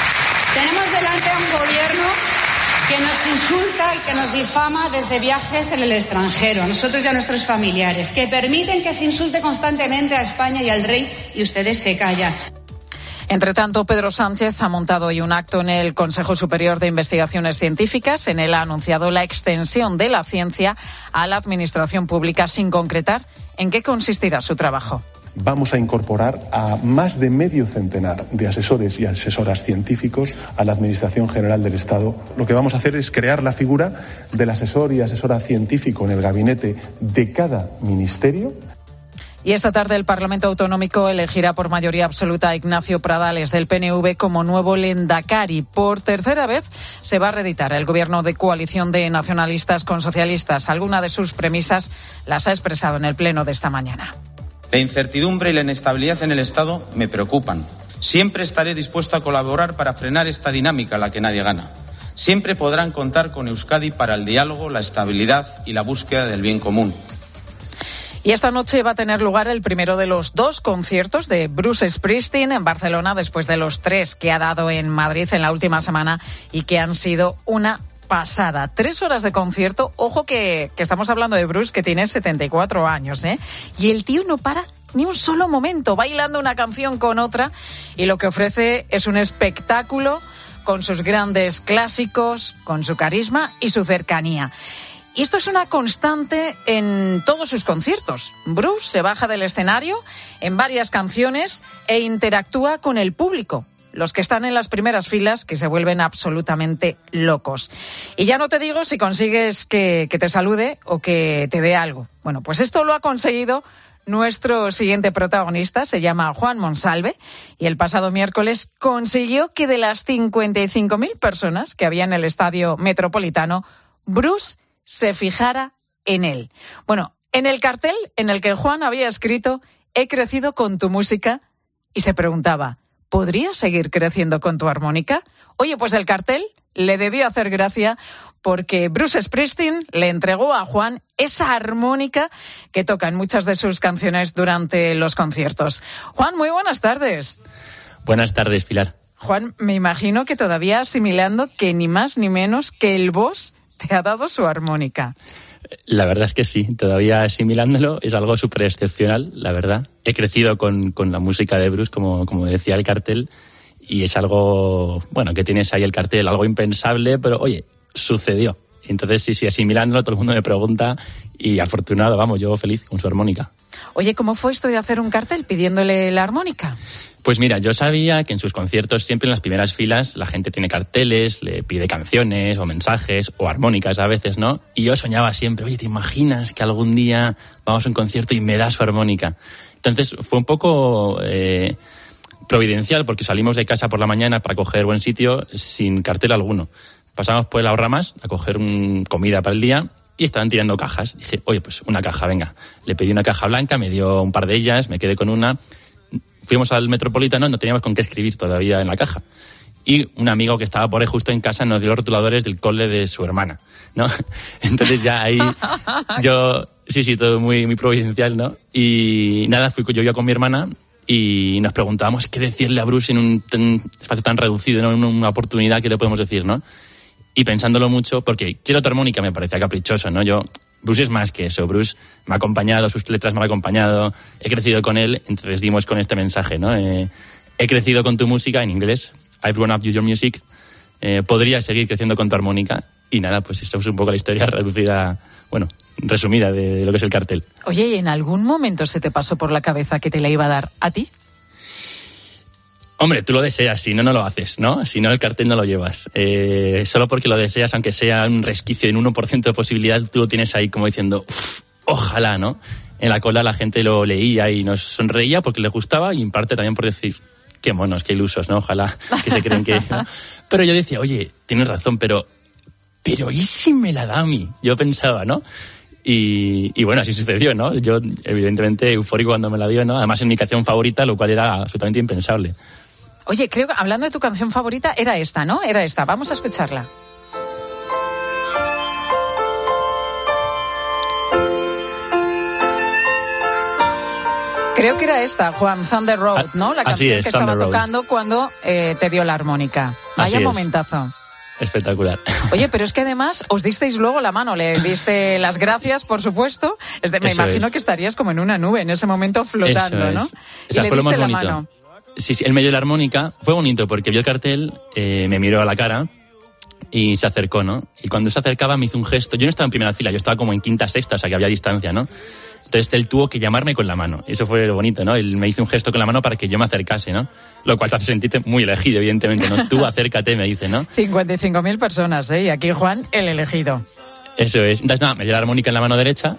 Tenemos delante a un gobierno que nos insulta y que nos difama desde viajes en el extranjero, a nosotros y a nuestros familiares, que permiten que se insulte constantemente a España y al rey y ustedes se callan. Entre tanto, Pedro Sánchez ha montado hoy un acto en el Consejo Superior de Investigaciones Científicas. En él ha anunciado la extensión de la ciencia a la administración pública, sin concretar en qué consistirá su trabajo. Vamos a incorporar a más de medio centenar de asesores y asesoras científicos a la Administración General del Estado. Lo que vamos a hacer es crear la figura del asesor y asesora científico en el gabinete de cada ministerio. Y esta tarde el Parlamento Autonómico elegirá por mayoría absoluta a Ignacio Pradales del PNV como nuevo Lehendakari. Por tercera vez se va a reeditar el gobierno de coalición de nacionalistas con socialistas. Alguna de sus premisas las ha expresado en el pleno de esta mañana. La incertidumbre y la inestabilidad en el Estado me preocupan. Siempre estaré dispuesto a colaborar para frenar esta dinámica a la que nadie gana. Siempre podrán contar con Euskadi para el diálogo, la estabilidad y la búsqueda del bien común. Y esta noche va a tener lugar el primero de los 2 conciertos de Bruce Springsteen en Barcelona, después de los 3 que ha dado en Madrid en la última semana y que han sido una pasada. 3 horas de concierto. Ojo que estamos hablando de Bruce, que tiene 74 años, ¿eh? Y el tío no para ni un solo momento, bailando una canción con otra, y lo que ofrece es un espectáculo con sus grandes clásicos, con su carisma y su cercanía. Y esto es una constante en todos sus conciertos. Bruce se baja del escenario en varias canciones e interactúa con el público, los que están en las primeras filas, que se vuelven absolutamente locos. Y ya no te digo si consigues que te salude o que te dé algo. Bueno, pues esto lo ha conseguido nuestro siguiente protagonista. Se llama Juan Monsalve y el pasado miércoles consiguió que de las 55.000 personas que había en el Estadio Metropolitano, Bruce se fijara en él. Bueno, en el cartel en el que Juan había escrito «He crecido con tu música», y se preguntaba ¿podrías seguir creciendo con tu armónica? Oye, pues el cartel le debió hacer gracia, porque Bruce Springsteen le entregó a Juan esa armónica que toca en muchas de sus canciones durante los conciertos. Juan, muy buenas tardes. Buenas tardes, Pilar. Juan, me imagino que todavía asimilando que ni más ni menos que el boss te ha dado su armónica. La verdad es que sí, todavía asimilándolo es algo súper excepcional, la verdad. He crecido con la música de Bruce, como decía el cartel, y es algo, bueno, que tienes ahí el cartel, algo impensable, pero oye, sucedió. Entonces sí, asimilándolo, todo el mundo me pregunta y afortunado, vamos, yo feliz con su armónica. Oye, ¿cómo fue esto de hacer un cartel pidiéndole la armónica? Pues mira, yo sabía que en sus conciertos siempre en las primeras filas la gente tiene carteles, le pide canciones o mensajes o armónicas a veces, ¿no? Y yo soñaba siempre, oye, ¿te imaginas que algún día vamos a un concierto y me da su armónica? Entonces fue un poco providencial porque salimos de casa por la mañana para coger buen sitio sin cartel alguno. Pasamos por las ramas a coger comida para el día y estaban tirando cajas. Dije, oye, pues una caja, venga. Le pedí una caja blanca, me dio un par de ellas, me quedé con una. Fuimos al Metropolitano, no teníamos con qué escribir todavía en la caja. Y un amigo que estaba por ahí justo en casa nos dio los rotuladores del cole de su hermana, ¿no? Entonces ya ahí yo, sí, todo muy, muy providencial, ¿no? Y nada, fui yo con mi hermana y nos preguntábamos qué decirle a Bruce en un espacio tan reducido, ¿no? En una oportunidad, ¿qué le podemos decir, no? Y pensándolo mucho, porque quiero tu armónica me parecía caprichoso, ¿no? Bruce es más que eso, Bruce me ha acompañado, sus letras me han acompañado, he crecido con él, entonces dimos con este mensaje, ¿no? He crecido con tu música, en inglés, I've grown up with your music, podría seguir creciendo con tu armónica, y nada, pues eso es un poco la historia reducida, bueno, resumida de lo que es el cartel. Oye, ¿y en algún momento se te pasó por la cabeza que te la iba a dar a ti? Hombre, tú lo deseas, si no, no lo haces, ¿no? Si no, el cartel no lo llevas. Solo porque lo deseas, aunque sea un resquicio en 1% de posibilidad, tú lo tienes ahí como diciendo, ojalá, ¿no? En la cola la gente lo leía y nos sonreía porque les gustaba y en parte también por decir, qué monos, qué ilusos, ¿no? Ojalá que se creen que... ¿no? Pero yo decía, oye, tienes razón, pero ¿y si me la da a mí? Yo pensaba, ¿no? Y bueno, así sucedió, ¿no? Yo, evidentemente, eufórico cuando me la dio, ¿no? Además, en mi canción favorita, lo cual era absolutamente impensable. Oye, creo que hablando de tu canción favorita, era esta, ¿no? Era esta. Vamos a escucharla. Creo que era esta, Juan, Thunder Road, ¿no? La canción que estaba tocando cuando te dio la armónica. Vaya momentazo. Espectacular. Oye, pero es que además os disteis luego la mano, le diste las gracias, por supuesto. Me imagino que estarías como en una nube en ese momento flotando, ¿no? Y le diste la mano. Sí, él me dio la armónica. Fue bonito porque vio el cartel, me miró a la cara y se acercó, ¿no? Y cuando se acercaba me hizo un gesto. Yo no estaba en primera fila, yo estaba como en quinta, sexta, o sea que había distancia, ¿no? Entonces él tuvo que llamarme con la mano. Eso fue lo bonito, ¿no? Él me hizo un gesto con la mano para que yo me acercase, ¿no? Lo cual te hace sentirte muy elegido, evidentemente, ¿no? Tú acércate, me dice, ¿no? 55.000 personas, ¿eh? Y aquí Juan, el elegido. Eso es. Entonces nada, me dio la armónica en la mano derecha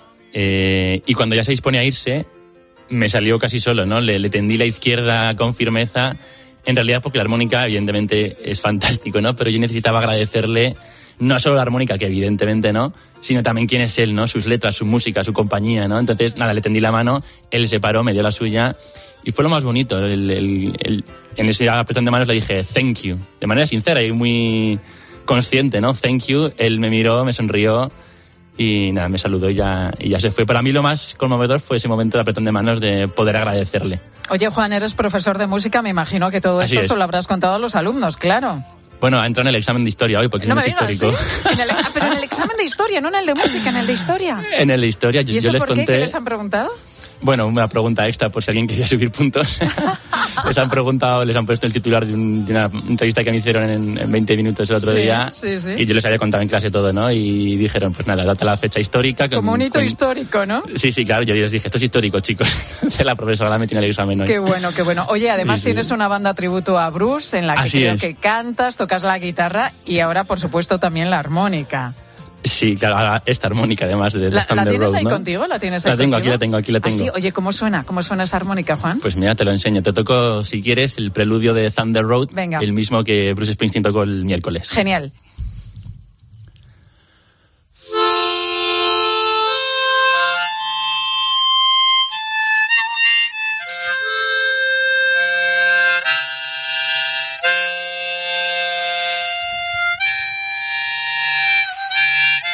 y cuando ya se dispone a irse, me salió casi solo, ¿no? Le tendí la izquierda con firmeza, en realidad porque la armónica, evidentemente, es fantástico, ¿no? Pero yo necesitaba agradecerle no solo la armónica, que evidentemente no, sino también quién es él, ¿no? Sus letras, su música, su compañía, ¿no? Entonces, nada, le tendí la mano, él se paró, me dio la suya y fue lo más bonito. En ese apretón de manos le dije, thank you, de manera sincera y muy consciente, ¿no? Thank you. Él me miró, me sonrió y nada, me saludó y ya se fue. Para mí lo más conmovedor fue ese momento de apretón de manos de poder agradecerle. Oye, Juan, eres profesor de música, me imagino que todo esto se lo habrás contado a los alumnos, claro. Bueno, ha entrado en el examen de historia hoy porque es mucho histórico. ¿Sí? Pero en el examen de historia, no en el de música, en el de historia. En el de historia, ¿Y eso yo les por conté... qué? ¿Qué les han preguntado? Bueno, una pregunta extra por si alguien quería subir puntos. Les han preguntado, les han puesto el titular de una entrevista que me hicieron en 20 minutos el otro día. Sí. Y yo les había contado en clase todo, ¿no? Y dijeron, pues nada, date la fecha histórica. Como un hito histórico, ¿no? Sí, claro. Yo les dije, esto es histórico, chicos. La profesora la metí en el examen hoy. Qué bueno. Oye, además tienes una banda tributo a Bruce en la que creo que cantas, tocas la guitarra y ahora, por supuesto, también la armónica. Sí, claro, ahora esta armónica además de ¿La Thunder tienes Road, ahí ¿no? contigo? ¿La tienes ahí tengo, contigo? aquí la tengo. ¿Ah, sí? Oye, ¿cómo suena esa armónica, Juan? Pues mira, te lo enseño. Te toco, si quieres, el preludio de Thunder Road. Venga. El mismo que Bruce Springsteen tocó el miércoles. Genial.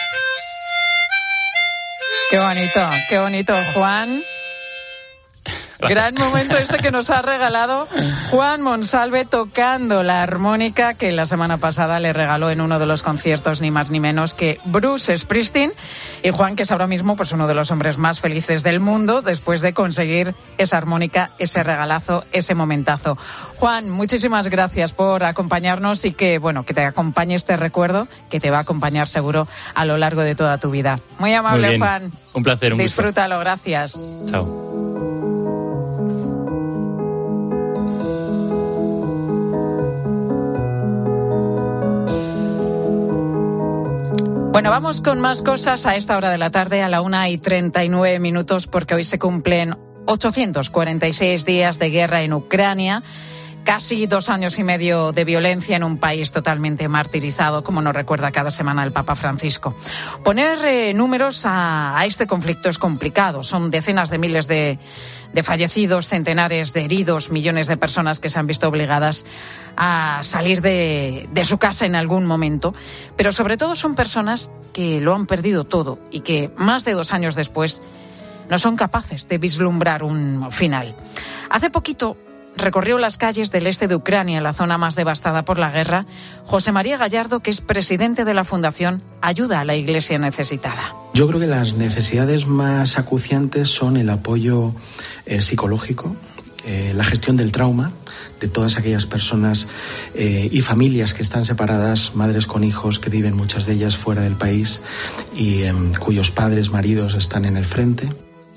Qué bonito, Juan. Gran momento este que nos ha regalado Juan Monsalve tocando la armónica que la semana pasada le regaló en uno de los conciertos ni más ni menos que Bruce Springsteen. Y Juan, que es ahora mismo pues uno de los hombres más felices del mundo después de conseguir esa armónica, ese regalazo, ese momentazo. Juan, muchísimas gracias por acompañarnos y que te acompañe este recuerdo que te va a acompañar seguro a lo largo de toda tu vida. Muy amable, Muy Juan. Un placer, un gusto. Disfrútalo, gracias. Chao. Bueno, vamos con más cosas a esta hora de la tarde, a la 1:39, porque hoy se cumplen 846 días de guerra en Ucrania, casi 2 años y medio de violencia en un país totalmente martirizado, como nos recuerda cada semana el Papa Francisco. Poner números a este conflicto es complicado. Son decenas de miles de fallecidos, centenares de heridos, millones de personas que se han visto obligadas a salir de su casa en algún momento. Pero sobre todo son personas que lo han perdido todo y que más de 2 años después no son capaces de vislumbrar un final. Hace poquito recorrió las calles del este de Ucrania, la zona más devastada por la guerra, José María Gallardo, que es presidente de la Fundación Ayuda a la Iglesia Necesitada. Yo creo que las necesidades más acuciantes son el apoyo psicológico, la gestión del trauma de todas aquellas personas y familias que están separadas, madres con hijos que viven muchas de ellas fuera del país y cuyos padres, maridos están en el frente.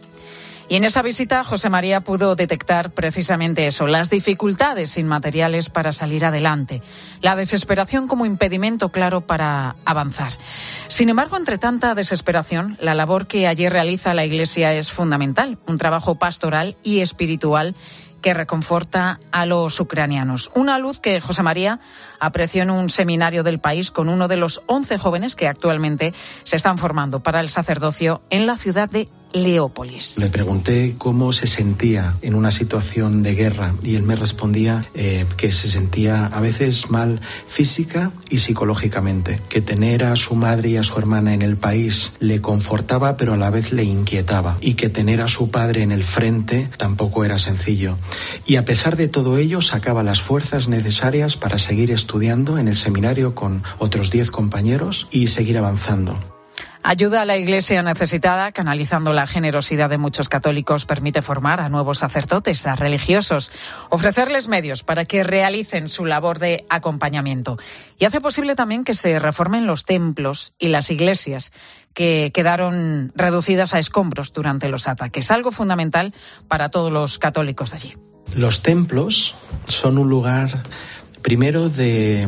Y en esa visita José María pudo detectar precisamente eso, las dificultades inmateriales para salir adelante, la desesperación como impedimento claro para avanzar. Sin embargo, entre tanta desesperación, la labor que allí realiza la Iglesia es fundamental, un trabajo pastoral y espiritual que reconforta a los ucranianos. Una luz que José María apreció en un seminario del país con uno de los 11 jóvenes que actualmente se están formando para el sacerdocio en la ciudad de Leópolis. Le pregunté cómo se sentía en una situación de guerra y él me respondía que se sentía a veces mal física y psicológicamente, que tener a su madre y a su hermana en el país le confortaba pero a la vez le inquietaba y que tener a su padre en el frente tampoco era sencillo. Y a pesar de todo ello sacaba las fuerzas necesarias para seguir estudiando en el seminario con otros 10 compañeros y seguir avanzando. Ayuda a la Iglesia Necesitada, canalizando la generosidad de muchos católicos, permite formar a nuevos sacerdotes, a religiosos, ofrecerles medios para que realicen su labor de acompañamiento. Y hace posible también que se reformen los templos y las iglesias que quedaron reducidas a escombros durante los ataques, algo fundamental para todos los católicos de allí. Los templos son un lugar, primero, de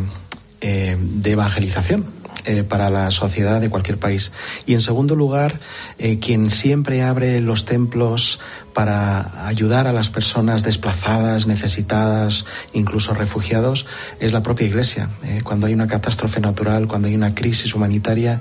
evangelización para la sociedad de cualquier país. Y en segundo lugar, quien siempre abre los templos para ayudar a las personas desplazadas, necesitadas, incluso refugiados, es la propia Iglesia. Cuando hay una catástrofe natural, cuando hay una crisis humanitaria,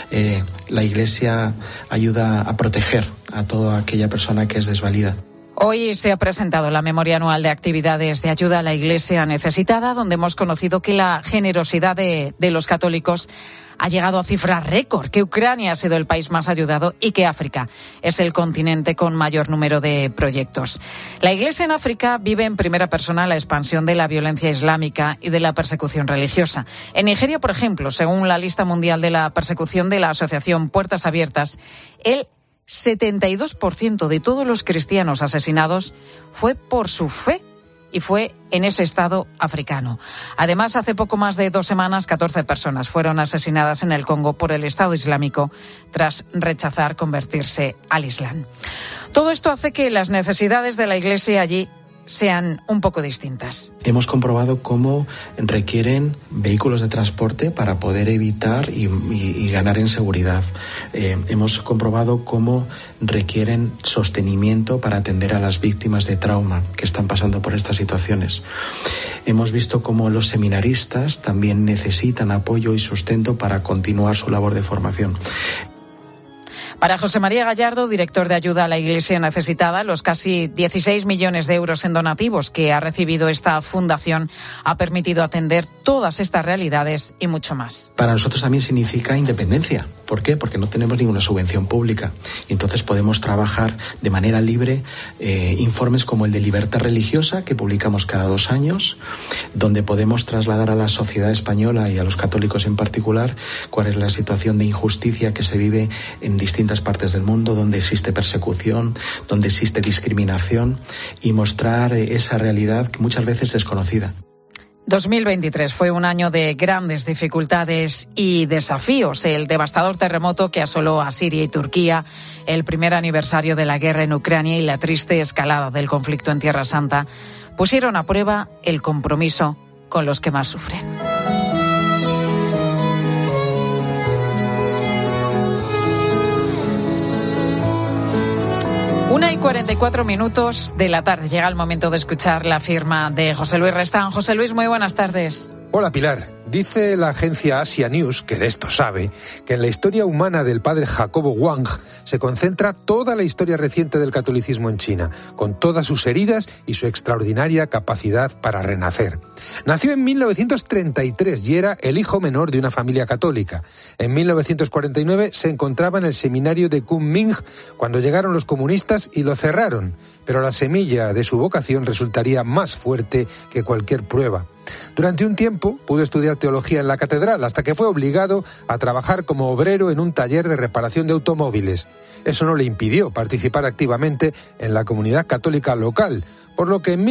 la Iglesia ayuda a proteger a toda aquella persona que es desvalida. Hoy se ha presentado la memoria anual de actividades de ayuda a la Iglesia Necesitada, donde hemos conocido que la generosidad de los católicos ha llegado a cifras récord, que Ucrania ha sido el país más ayudado y que África es el continente con mayor número de proyectos. La Iglesia en África vive en primera persona la expansión de la violencia islámica y de la persecución religiosa. En Nigeria, por ejemplo, según la lista mundial de la persecución de la asociación Puertas Abiertas, el 72% de todos los cristianos asesinados fue por su fe y fue en ese estado africano. Además, hace poco más de 2 semanas, 14 personas fueron asesinadas en el Congo por el Estado Islámico tras rechazar convertirse al Islam. Todo esto hace que las necesidades de la Iglesia allí sean un poco distintas. Hemos comprobado cómo requieren vehículos de transporte para poder evitar y ganar en seguridad. Hemos comprobado cómo requieren sostenimiento para atender a las víctimas de trauma que están pasando por estas situaciones. Hemos visto cómo los seminaristas también necesitan apoyo y sustento para continuar su labor de formación. Para José María Gallardo, director de ayuda a la Iglesia necesitada, los casi 16 millones de euros en donativos que ha recibido esta fundación ha permitido atender todas estas realidades y mucho más. Para nosotros también significa independencia. ¿Por qué? Porque no tenemos ninguna subvención pública y entonces podemos trabajar de manera libre informes como el de Libertad Religiosa, que publicamos cada 2 años, donde podemos trasladar a la sociedad española y a los católicos en particular cuál es la situación de injusticia que se vive en distintas partes del mundo, donde existe persecución, donde existe discriminación, y mostrar esa realidad que muchas veces desconocida. 2023 fue un año de grandes dificultades y desafíos. El devastador terremoto que asoló a Siria y Turquía, el primer aniversario de la guerra en Ucrania y la triste escalada del conflicto en Tierra Santa pusieron a prueba el compromiso con los que más sufren. 1:44 de la tarde. Llega el momento de escuchar la firma de José Luis Restán. José Luis, muy buenas tardes. Hola, Pilar. Dice la agencia Asia News, que de esto sabe, que en la historia humana del padre Jacobo Wang se concentra toda la historia reciente del catolicismo en China, con todas sus heridas y su extraordinaria capacidad para renacer. Nació en 1933 y era el hijo menor de una familia católica. En 1949 se encontraba en el seminario de Kunming cuando llegaron los comunistas y lo cerraron, pero la semilla de su vocación resultaría más fuerte que cualquier prueba. Durante un tiempo pudo estudiar teología en la catedral hasta que fue obligado a trabajar como obrero en un taller de reparación de automóviles. Eso no le impidió participar activamente en la comunidad católica local, por lo que en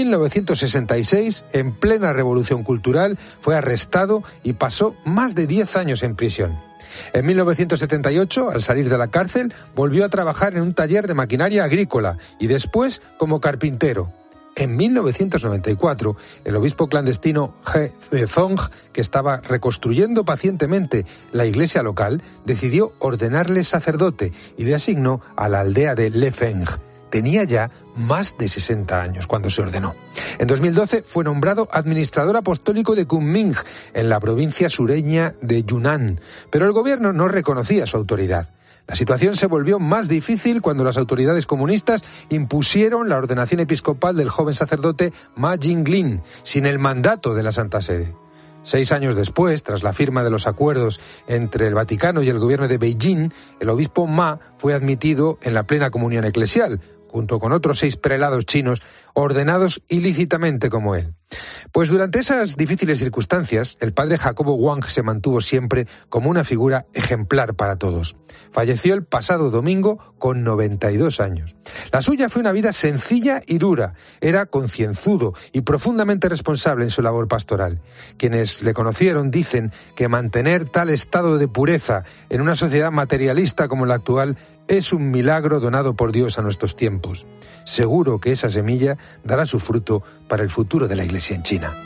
1966, en plena revolución cultural, fue arrestado y pasó más de 10 años en prisión. En 1978, al salir de la cárcel, volvió a trabajar en un taller de maquinaria agrícola y después como carpintero. En 1994, el obispo clandestino He Zong, que estaba reconstruyendo pacientemente la iglesia local, decidió ordenarle sacerdote y le asignó a la aldea de Lefeng. Tenía ya más de 60 años cuando se ordenó. En 2012 fue nombrado administrador apostólico de Kunming, en la provincia sureña de Yunnan, pero el gobierno no reconocía su autoridad. La situación se volvió más difícil cuando las autoridades comunistas impusieron la ordenación episcopal del joven sacerdote Ma Jinglin, sin el mandato de la Santa Sede. 6 años después, tras la firma de los acuerdos entre el Vaticano y el gobierno de Beijing, el obispo Ma fue admitido en la plena comunión eclesial, junto con otros 6 prelados chinos ordenados ilícitamente como él. Pues durante esas difíciles circunstancias, el padre Jacobo Wang se mantuvo siempre como una figura ejemplar para todos. Falleció el pasado domingo con 92 años. La suya fue una vida sencilla y dura. Era concienzudo y profundamente responsable en su labor pastoral. Quienes le conocieron dicen que mantener tal estado de pureza en una sociedad materialista como la actual es un milagro donado por Dios a nuestros tiempos. Seguro que esa semilla dará su fruto para el futuro de la Iglesia en China.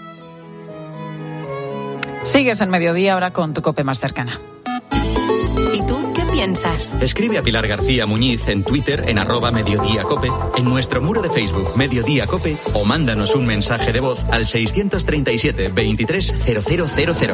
Sigues en Mediodía ahora con tu COPE más cercana. ¿Y tú qué piensas? Escribe a Pilar García Muñiz en Twitter en @mediodíacope, en nuestro muro de Facebook Mediodía Cope, o mándanos un mensaje de voz al 637 23 0000.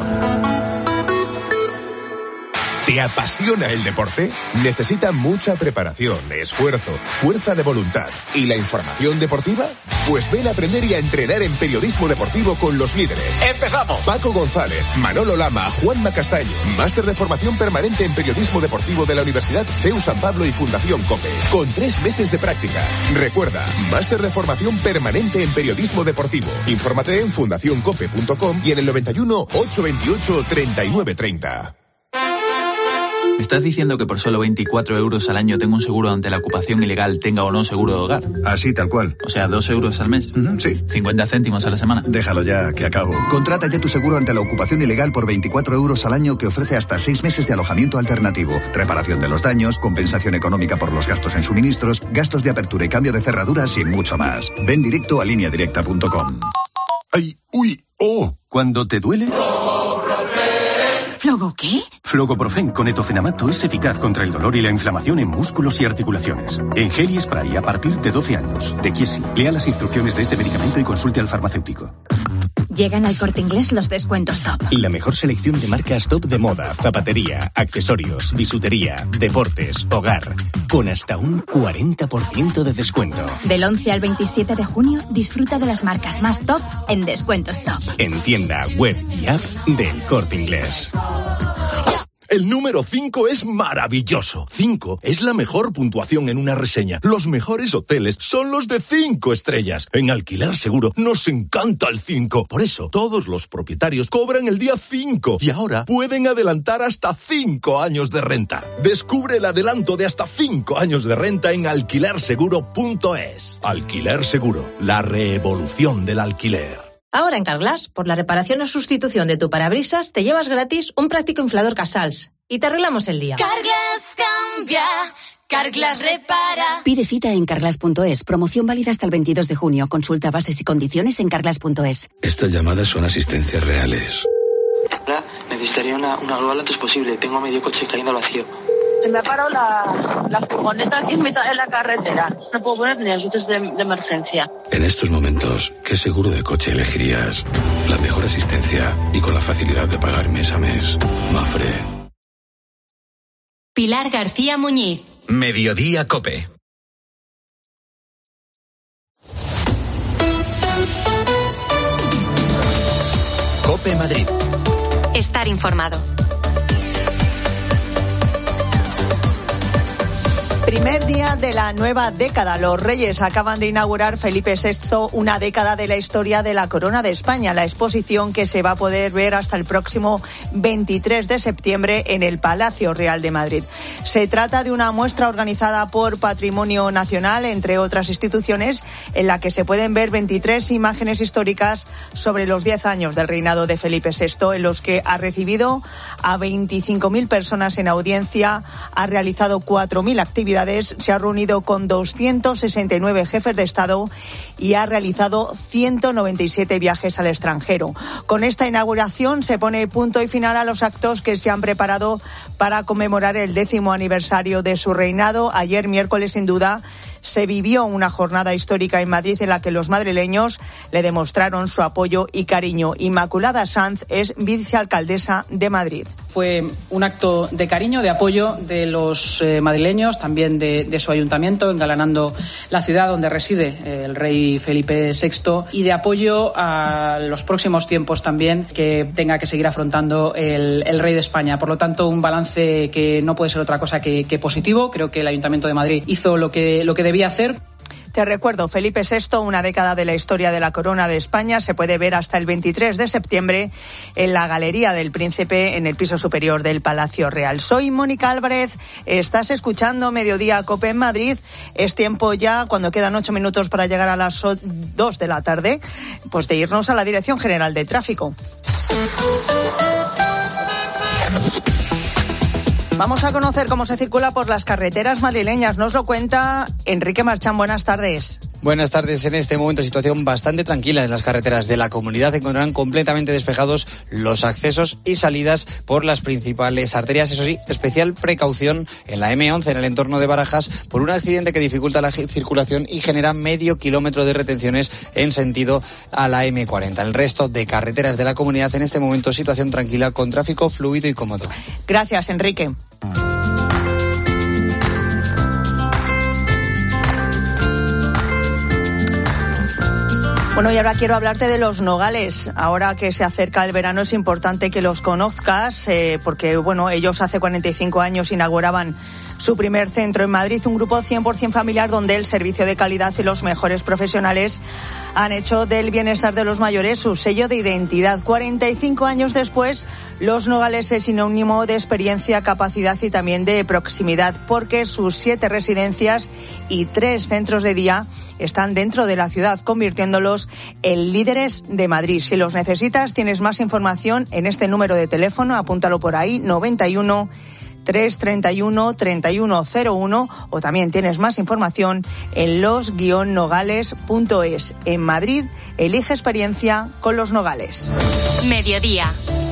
¿Te apasiona el deporte? Necesita mucha preparación, esfuerzo, fuerza de voluntad y la información deportiva. Pues ven a aprender y a entrenar en periodismo deportivo con los líderes. ¡Empezamos! Paco González, Manolo Lama, Juanma Castaño. Máster de formación permanente en periodismo deportivo de la Universidad CEU San Pablo y Fundación COPE. Con 3 meses de prácticas. Recuerda, máster de formación permanente en periodismo deportivo. Infórmate en fundacioncope.com y en el 91 828 3930. ¿Me estás diciendo que por solo 24 euros al año tengo un seguro ante la ocupación ilegal, tenga o no seguro de hogar? Así, tal cual. O sea, 2 euros al mes. Sí. 50 céntimos a la semana. Déjalo ya, que acabo. Contrata ya tu seguro ante la ocupación ilegal por 24 euros al año, que ofrece hasta 6 meses de alojamiento alternativo, reparación de los daños, compensación económica por los gastos en suministros, gastos de apertura y cambio de cerraduras y mucho más. Ven directo a lineadirecta.com. ¡Ay! ¡Uy! ¡Oh! Cuando te duele... ¿Flogo qué? Flogoprofen con etofenamato es eficaz contra el dolor y la inflamación en músculos y articulaciones. En gel y spray a partir de 12 años. De Chiesi. Lea las instrucciones de este medicamento y consulte al farmacéutico. Llegan al Corte Inglés los descuentos top. La mejor selección de marcas top de moda, zapatería, accesorios, bisutería, deportes, hogar, con hasta un 40% de descuento. Del 11 al 27 de junio, disfruta de las marcas más top en descuentos top. En tienda, web y app del Corte Inglés. El número 5 es maravilloso. 5 es la mejor puntuación en una reseña. Los mejores hoteles son los de 5 estrellas. En Alquiler Seguro nos encanta el 5. Por eso, todos los propietarios cobran el día 5 y ahora pueden adelantar hasta 5 años de renta. Descubre el adelanto de hasta 5 años de renta en alquilerseguro.es. Alquiler Seguro, la revolución del alquiler. Ahora en Carglass, por la reparación o sustitución de tu parabrisas, te llevas gratis un práctico inflador Casals y te arreglamos el día. Carglass cambia, Carglass repara. Pide cita en carglass.es. Promoción válida hasta el 22 de junio. Consulta bases y condiciones en carglass.es. Estas llamadas son asistencias reales. Hola, necesitaría una grúa lo antes posible. Tengo medio coche cayendo al vacío. Se me ha parado la furgoneta aquí en mitad de la carretera. No puedo poner ni luces de emergencia. En estos momentos, ¿qué seguro de coche elegirías? La mejor asistencia y con la facilidad de pagar mes a mes. Mafre. Pilar García Muñiz. Mediodía COPE. COPE Madrid. Estar informado. Primer día de la nueva década. Los Reyes acaban de inaugurar, Felipe VI, una década de la historia de la Corona de España. La exposición que se va a poder ver hasta el próximo 23 de septiembre en el Palacio Real de Madrid. Se trata de una muestra organizada por Patrimonio Nacional, entre otras instituciones, en la que se pueden ver 23 imágenes históricas sobre los 10 años del reinado de Felipe VI, en los que ha recibido a 25.000 personas en audiencia, ha realizado 4.000 actividades, se ha reunido con 269 jefes de Estado y ha realizado 197 viajes al extranjero. Con esta inauguración se pone punto y final a los actos que se han preparado para conmemorar el 10º aniversario de su reinado. Ayer, miércoles, sin duda, se vivió una jornada histórica en Madrid en la que los madrileños le demostraron su apoyo y cariño. Inmaculada Sanz es vicealcaldesa de Madrid. Fue un acto de cariño, de apoyo de los madrileños, también de su ayuntamiento, engalanando la ciudad donde reside el rey Felipe VI, y de apoyo a los próximos tiempos también que tenga que seguir afrontando el rey de España. Por lo tanto, un balance que no puede ser otra cosa que positivo. Creo que el Ayuntamiento de Madrid hizo lo que debía hacer. Te recuerdo, Felipe VI, una década de la historia de la Corona de España, se puede ver hasta el 23 de septiembre en la Galería del Príncipe, en el piso superior del Palacio Real. Soy Mónica Álvarez, estás escuchando Mediodía COPE en Madrid. Es tiempo ya, cuando quedan 8 minutos para llegar a las 2 de la tarde, pues de irnos a la Dirección General de Tráfico. Vamos a conocer cómo se circula por las carreteras madrileñas. Nos lo cuenta Enrique Marchán. Buenas tardes. Buenas tardes. En este momento situación bastante tranquila en las carreteras de la comunidad. Encontrarán completamente despejados los accesos y salidas por las principales arterias. Eso sí, especial precaución en la M11 en el entorno de Barajas por un accidente que dificulta la circulación y genera medio kilómetro de retenciones en sentido a la M40. El resto de carreteras de la comunidad en este momento situación tranquila con tráfico fluido y cómodo. Gracias, Enrique. Bueno, y ahora quiero hablarte de los nogales. Ahora que se acerca el verano es importante que los conozcas, porque bueno, ellos hace 45 años inauguraban su primer centro en Madrid, un grupo 100% familiar donde el servicio de calidad y los mejores profesionales han hecho del bienestar de los mayores su sello de identidad. 45 años después, Los Nogales es sinónimo de experiencia, capacidad y también de proximidad, porque sus 7 residencias y 3 centros de día están dentro de la ciudad, convirtiéndolos en líderes de Madrid. Si los necesitas, tienes más información en este número de teléfono, apúntalo por ahí, 91 331 3101, o también tienes más información en los-nogales.es. En Madrid, elige experiencia con Los Nogales. Mediodía.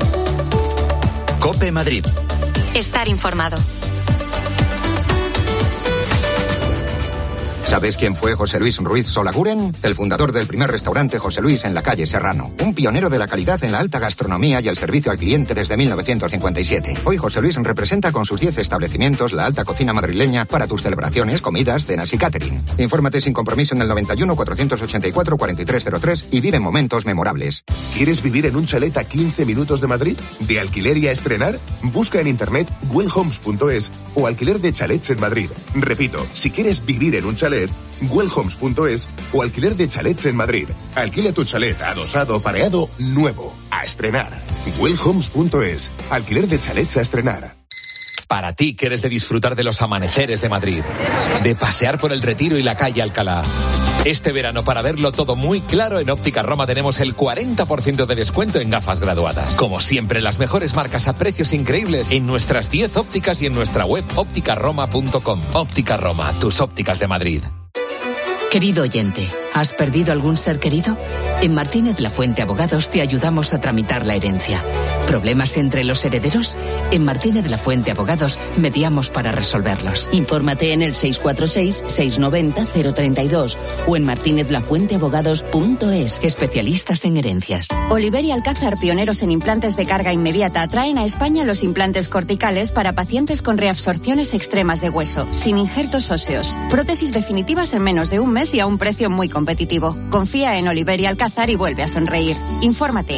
COPE Madrid. Estar informado. ¿Sabes quién fue José Luis Ruiz Solaguren? El fundador del primer restaurante José Luis en la calle Serrano. Un pionero de la calidad en la alta gastronomía y el servicio al cliente desde 1957. Hoy José Luis representa con sus 10 establecimientos la alta cocina madrileña para tus celebraciones, comidas, cenas y catering. Infórmate sin compromiso en el 91 484 4303 y vive momentos memorables. ¿Quieres vivir en un chalet a 15 minutos de Madrid? ¿De alquiler y a estrenar? Busca en internet wellhomes.es o alquiler de chalets en Madrid. Repito, si quieres vivir en un chalet, wellhomes.es o alquiler de chalets en Madrid. Alquila tu chalet adosado, pareado, nuevo, a estrenar. wellhomes.es, alquiler de chalets a estrenar. Para ti que eres de disfrutar de los amaneceres de Madrid, de pasear por el Retiro y la calle Alcalá. Este verano, para verlo todo muy claro, en Óptica Roma tenemos el 40% de descuento en gafas graduadas. Como siempre, las mejores marcas a precios increíbles en nuestras 10 ópticas y en nuestra web ópticaroma.com. Óptica Roma, tus ópticas de Madrid. Querido oyente, ¿has perdido algún ser querido? En Martínez Lafuente Abogados te ayudamos a tramitar la herencia. ¿Problemas entre los herederos? En Martínez Lafuente Abogados mediamos para resolverlos. Infórmate en el 646-690-032 o en martinezlafuenteabogados.es. Especialistas en herencias. Oliver y Alcázar, pioneros en implantes de carga inmediata, traen a España los implantes corticales para pacientes con reabsorciones extremas de hueso, sin injertos óseos. Prótesis definitivas en menos de un mes y a un precio muy competitivo. Confía en Oliver y Alcázar y vuelve a sonreír. Infórmate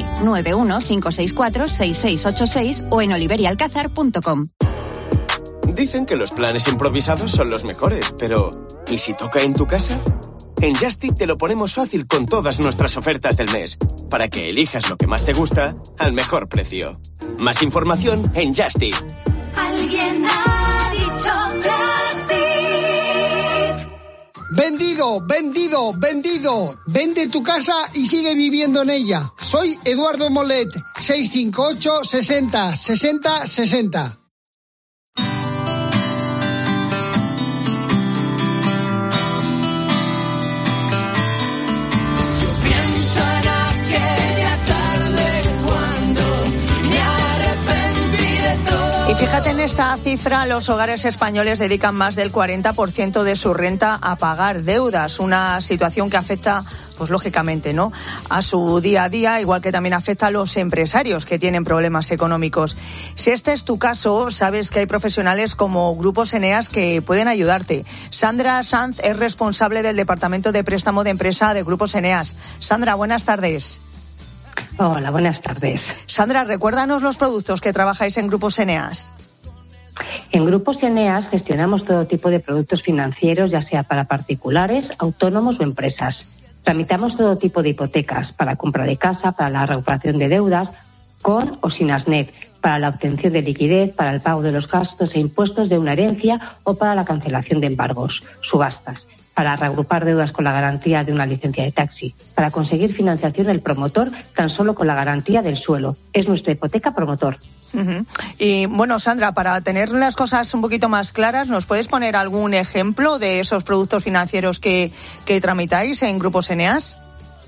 915646686 o en oliverialcázar.com. Dicen que los planes improvisados son los mejores, pero ¿y si toca en tu casa? En Justic te lo ponemos fácil con todas nuestras ofertas del mes, para que elijas lo que más te gusta al mejor precio. Más información en Justic. Alguien ha dicho Justic. Vendido, vendido, vendido. Vende tu casa y sigue viviendo en ella. Soy Eduardo Molet, 658 60 60 60. Fíjate en esta cifra, los hogares españoles dedican más del 40% de su renta a pagar deudas, una situación que afecta, pues lógicamente, ¿no?, a su día a día, igual que también afecta a los empresarios que tienen problemas económicos. Si este es tu caso, sabes que hay profesionales como Grupos Eneas que pueden ayudarte. Sandra Sanz es responsable del Departamento de Préstamo de Empresa de Grupos Eneas. Sandra, buenas tardes. Hola, buenas tardes. Sandra, recuérdanos los productos que trabajáis en Grupos Eneas. En Grupos Eneas gestionamos todo tipo de productos financieros, ya sea para particulares, autónomos o empresas. Tramitamos todo tipo de hipotecas para compra de casa, para la recuperación de deudas, con o sin ASNED, para la obtención de liquidez, para el pago de los gastos e impuestos de una herencia o para la cancelación de embargos, subastas, para reagrupar deudas con la garantía de una licencia de taxi, para conseguir financiación del promotor tan solo con la garantía del suelo. Es nuestra hipoteca promotor. Uh-huh. Y bueno, Sandra, para tener las cosas un poquito más claras, ¿nos puedes poner algún ejemplo de esos productos financieros que tramitáis en Grupos Eneas?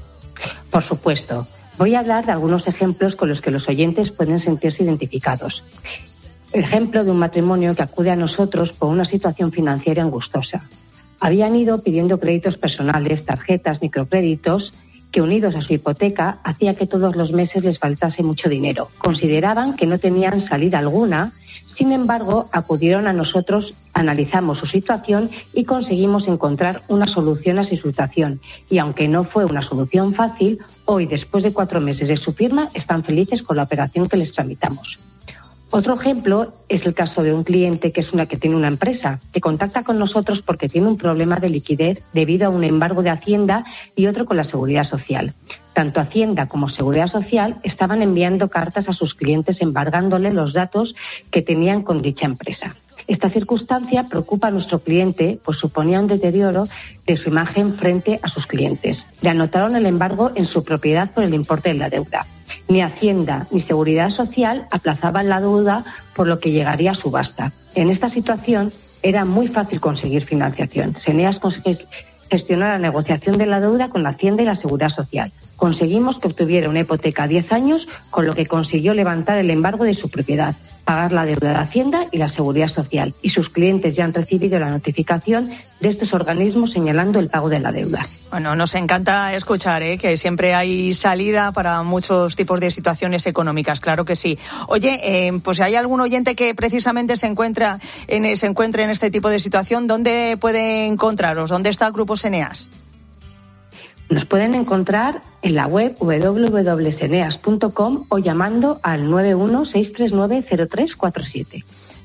Por supuesto. Voy a hablar de algunos ejemplos con los que los oyentes pueden sentirse identificados. El ejemplo de un matrimonio que acude a nosotros por una situación financiera angustiosa. Habían ido pidiendo créditos personales, tarjetas, microcréditos, que unidos a su hipoteca hacía que todos los meses les faltase mucho dinero. Consideraban que no tenían salida alguna, sin embargo, acudieron a nosotros, analizamos su situación y conseguimos encontrar una solución a su situación. Y aunque no fue una solución fácil, hoy, después de 4 meses de su firma, están felices con la operación que les tramitamos. Otro ejemplo es el caso de un cliente que tiene una empresa, que contacta con nosotros porque tiene un problema de liquidez debido a un embargo de Hacienda y otro con la Seguridad Social. Tanto Hacienda como Seguridad Social estaban enviando cartas a sus clientes embargándole los datos que tenían con dicha empresa. Esta circunstancia preocupa a nuestro cliente, pues suponía un deterioro de su imagen frente a sus clientes. Le anotaron el embargo en su propiedad por el importe de la deuda. Ni Hacienda ni Seguridad Social aplazaban la deuda, por lo que llegaría a subasta. En esta situación era muy fácil conseguir financiación. Eneas gestionó la negociación de la deuda con la Hacienda y la Seguridad Social. Conseguimos que obtuviera una hipoteca a 10 años, con lo que consiguió levantar el embargo de su propiedad. pagar la deuda de Hacienda y la Seguridad Social. Y sus clientes ya han recibido la notificación de estos organismos señalando el pago de la deuda. Bueno, nos encanta escuchar que siempre hay salida para muchos tipos de situaciones económicas, claro que sí. Oye, pues si hay algún oyente que precisamente se encuentre en este tipo de situación, ¿dónde puede encontraros? ¿Dónde está Grupos Eneas? Nos pueden encontrar en la web www.ceneas.com o llamando al 91-639-0347.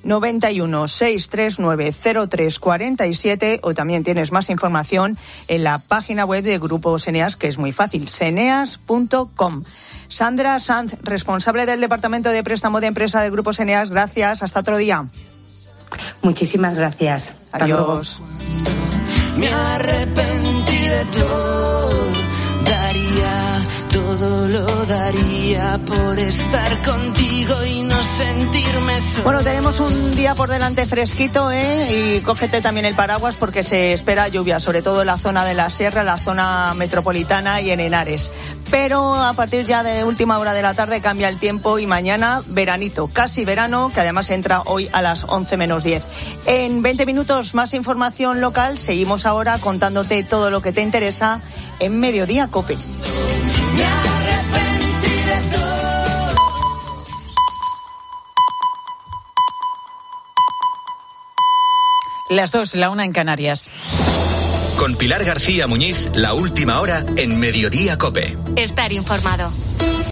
91-639-0347 o también tienes más información en la página web de Grupos Eneas, que es muy fácil, ceneas.com. Sandra Sanz, responsable del Departamento de Préstamo de Empresa de Grupos Eneas, gracias, hasta otro día. Muchísimas gracias. Adiós. Me arrepentí de todo lo daría por estar contigo y no sentirme solo. Bueno, tenemos un día por delante fresquito, y cógete también el paraguas porque se espera lluvia, sobre todo en la zona de la Sierra, la zona metropolitana y en Henares. Pero a partir ya de última hora de la tarde cambia el tiempo y mañana veranito, casi verano, que además entra hoy a las 11 menos 10. En 20 minutos más información local, seguimos ahora contándote todo lo que te interesa en Mediodía COPE. Me arrepentí de todo. Las 2, la 1 en Canarias. Con Pilar García Muñiz, la última hora en Mediodía COPE. Estar informado.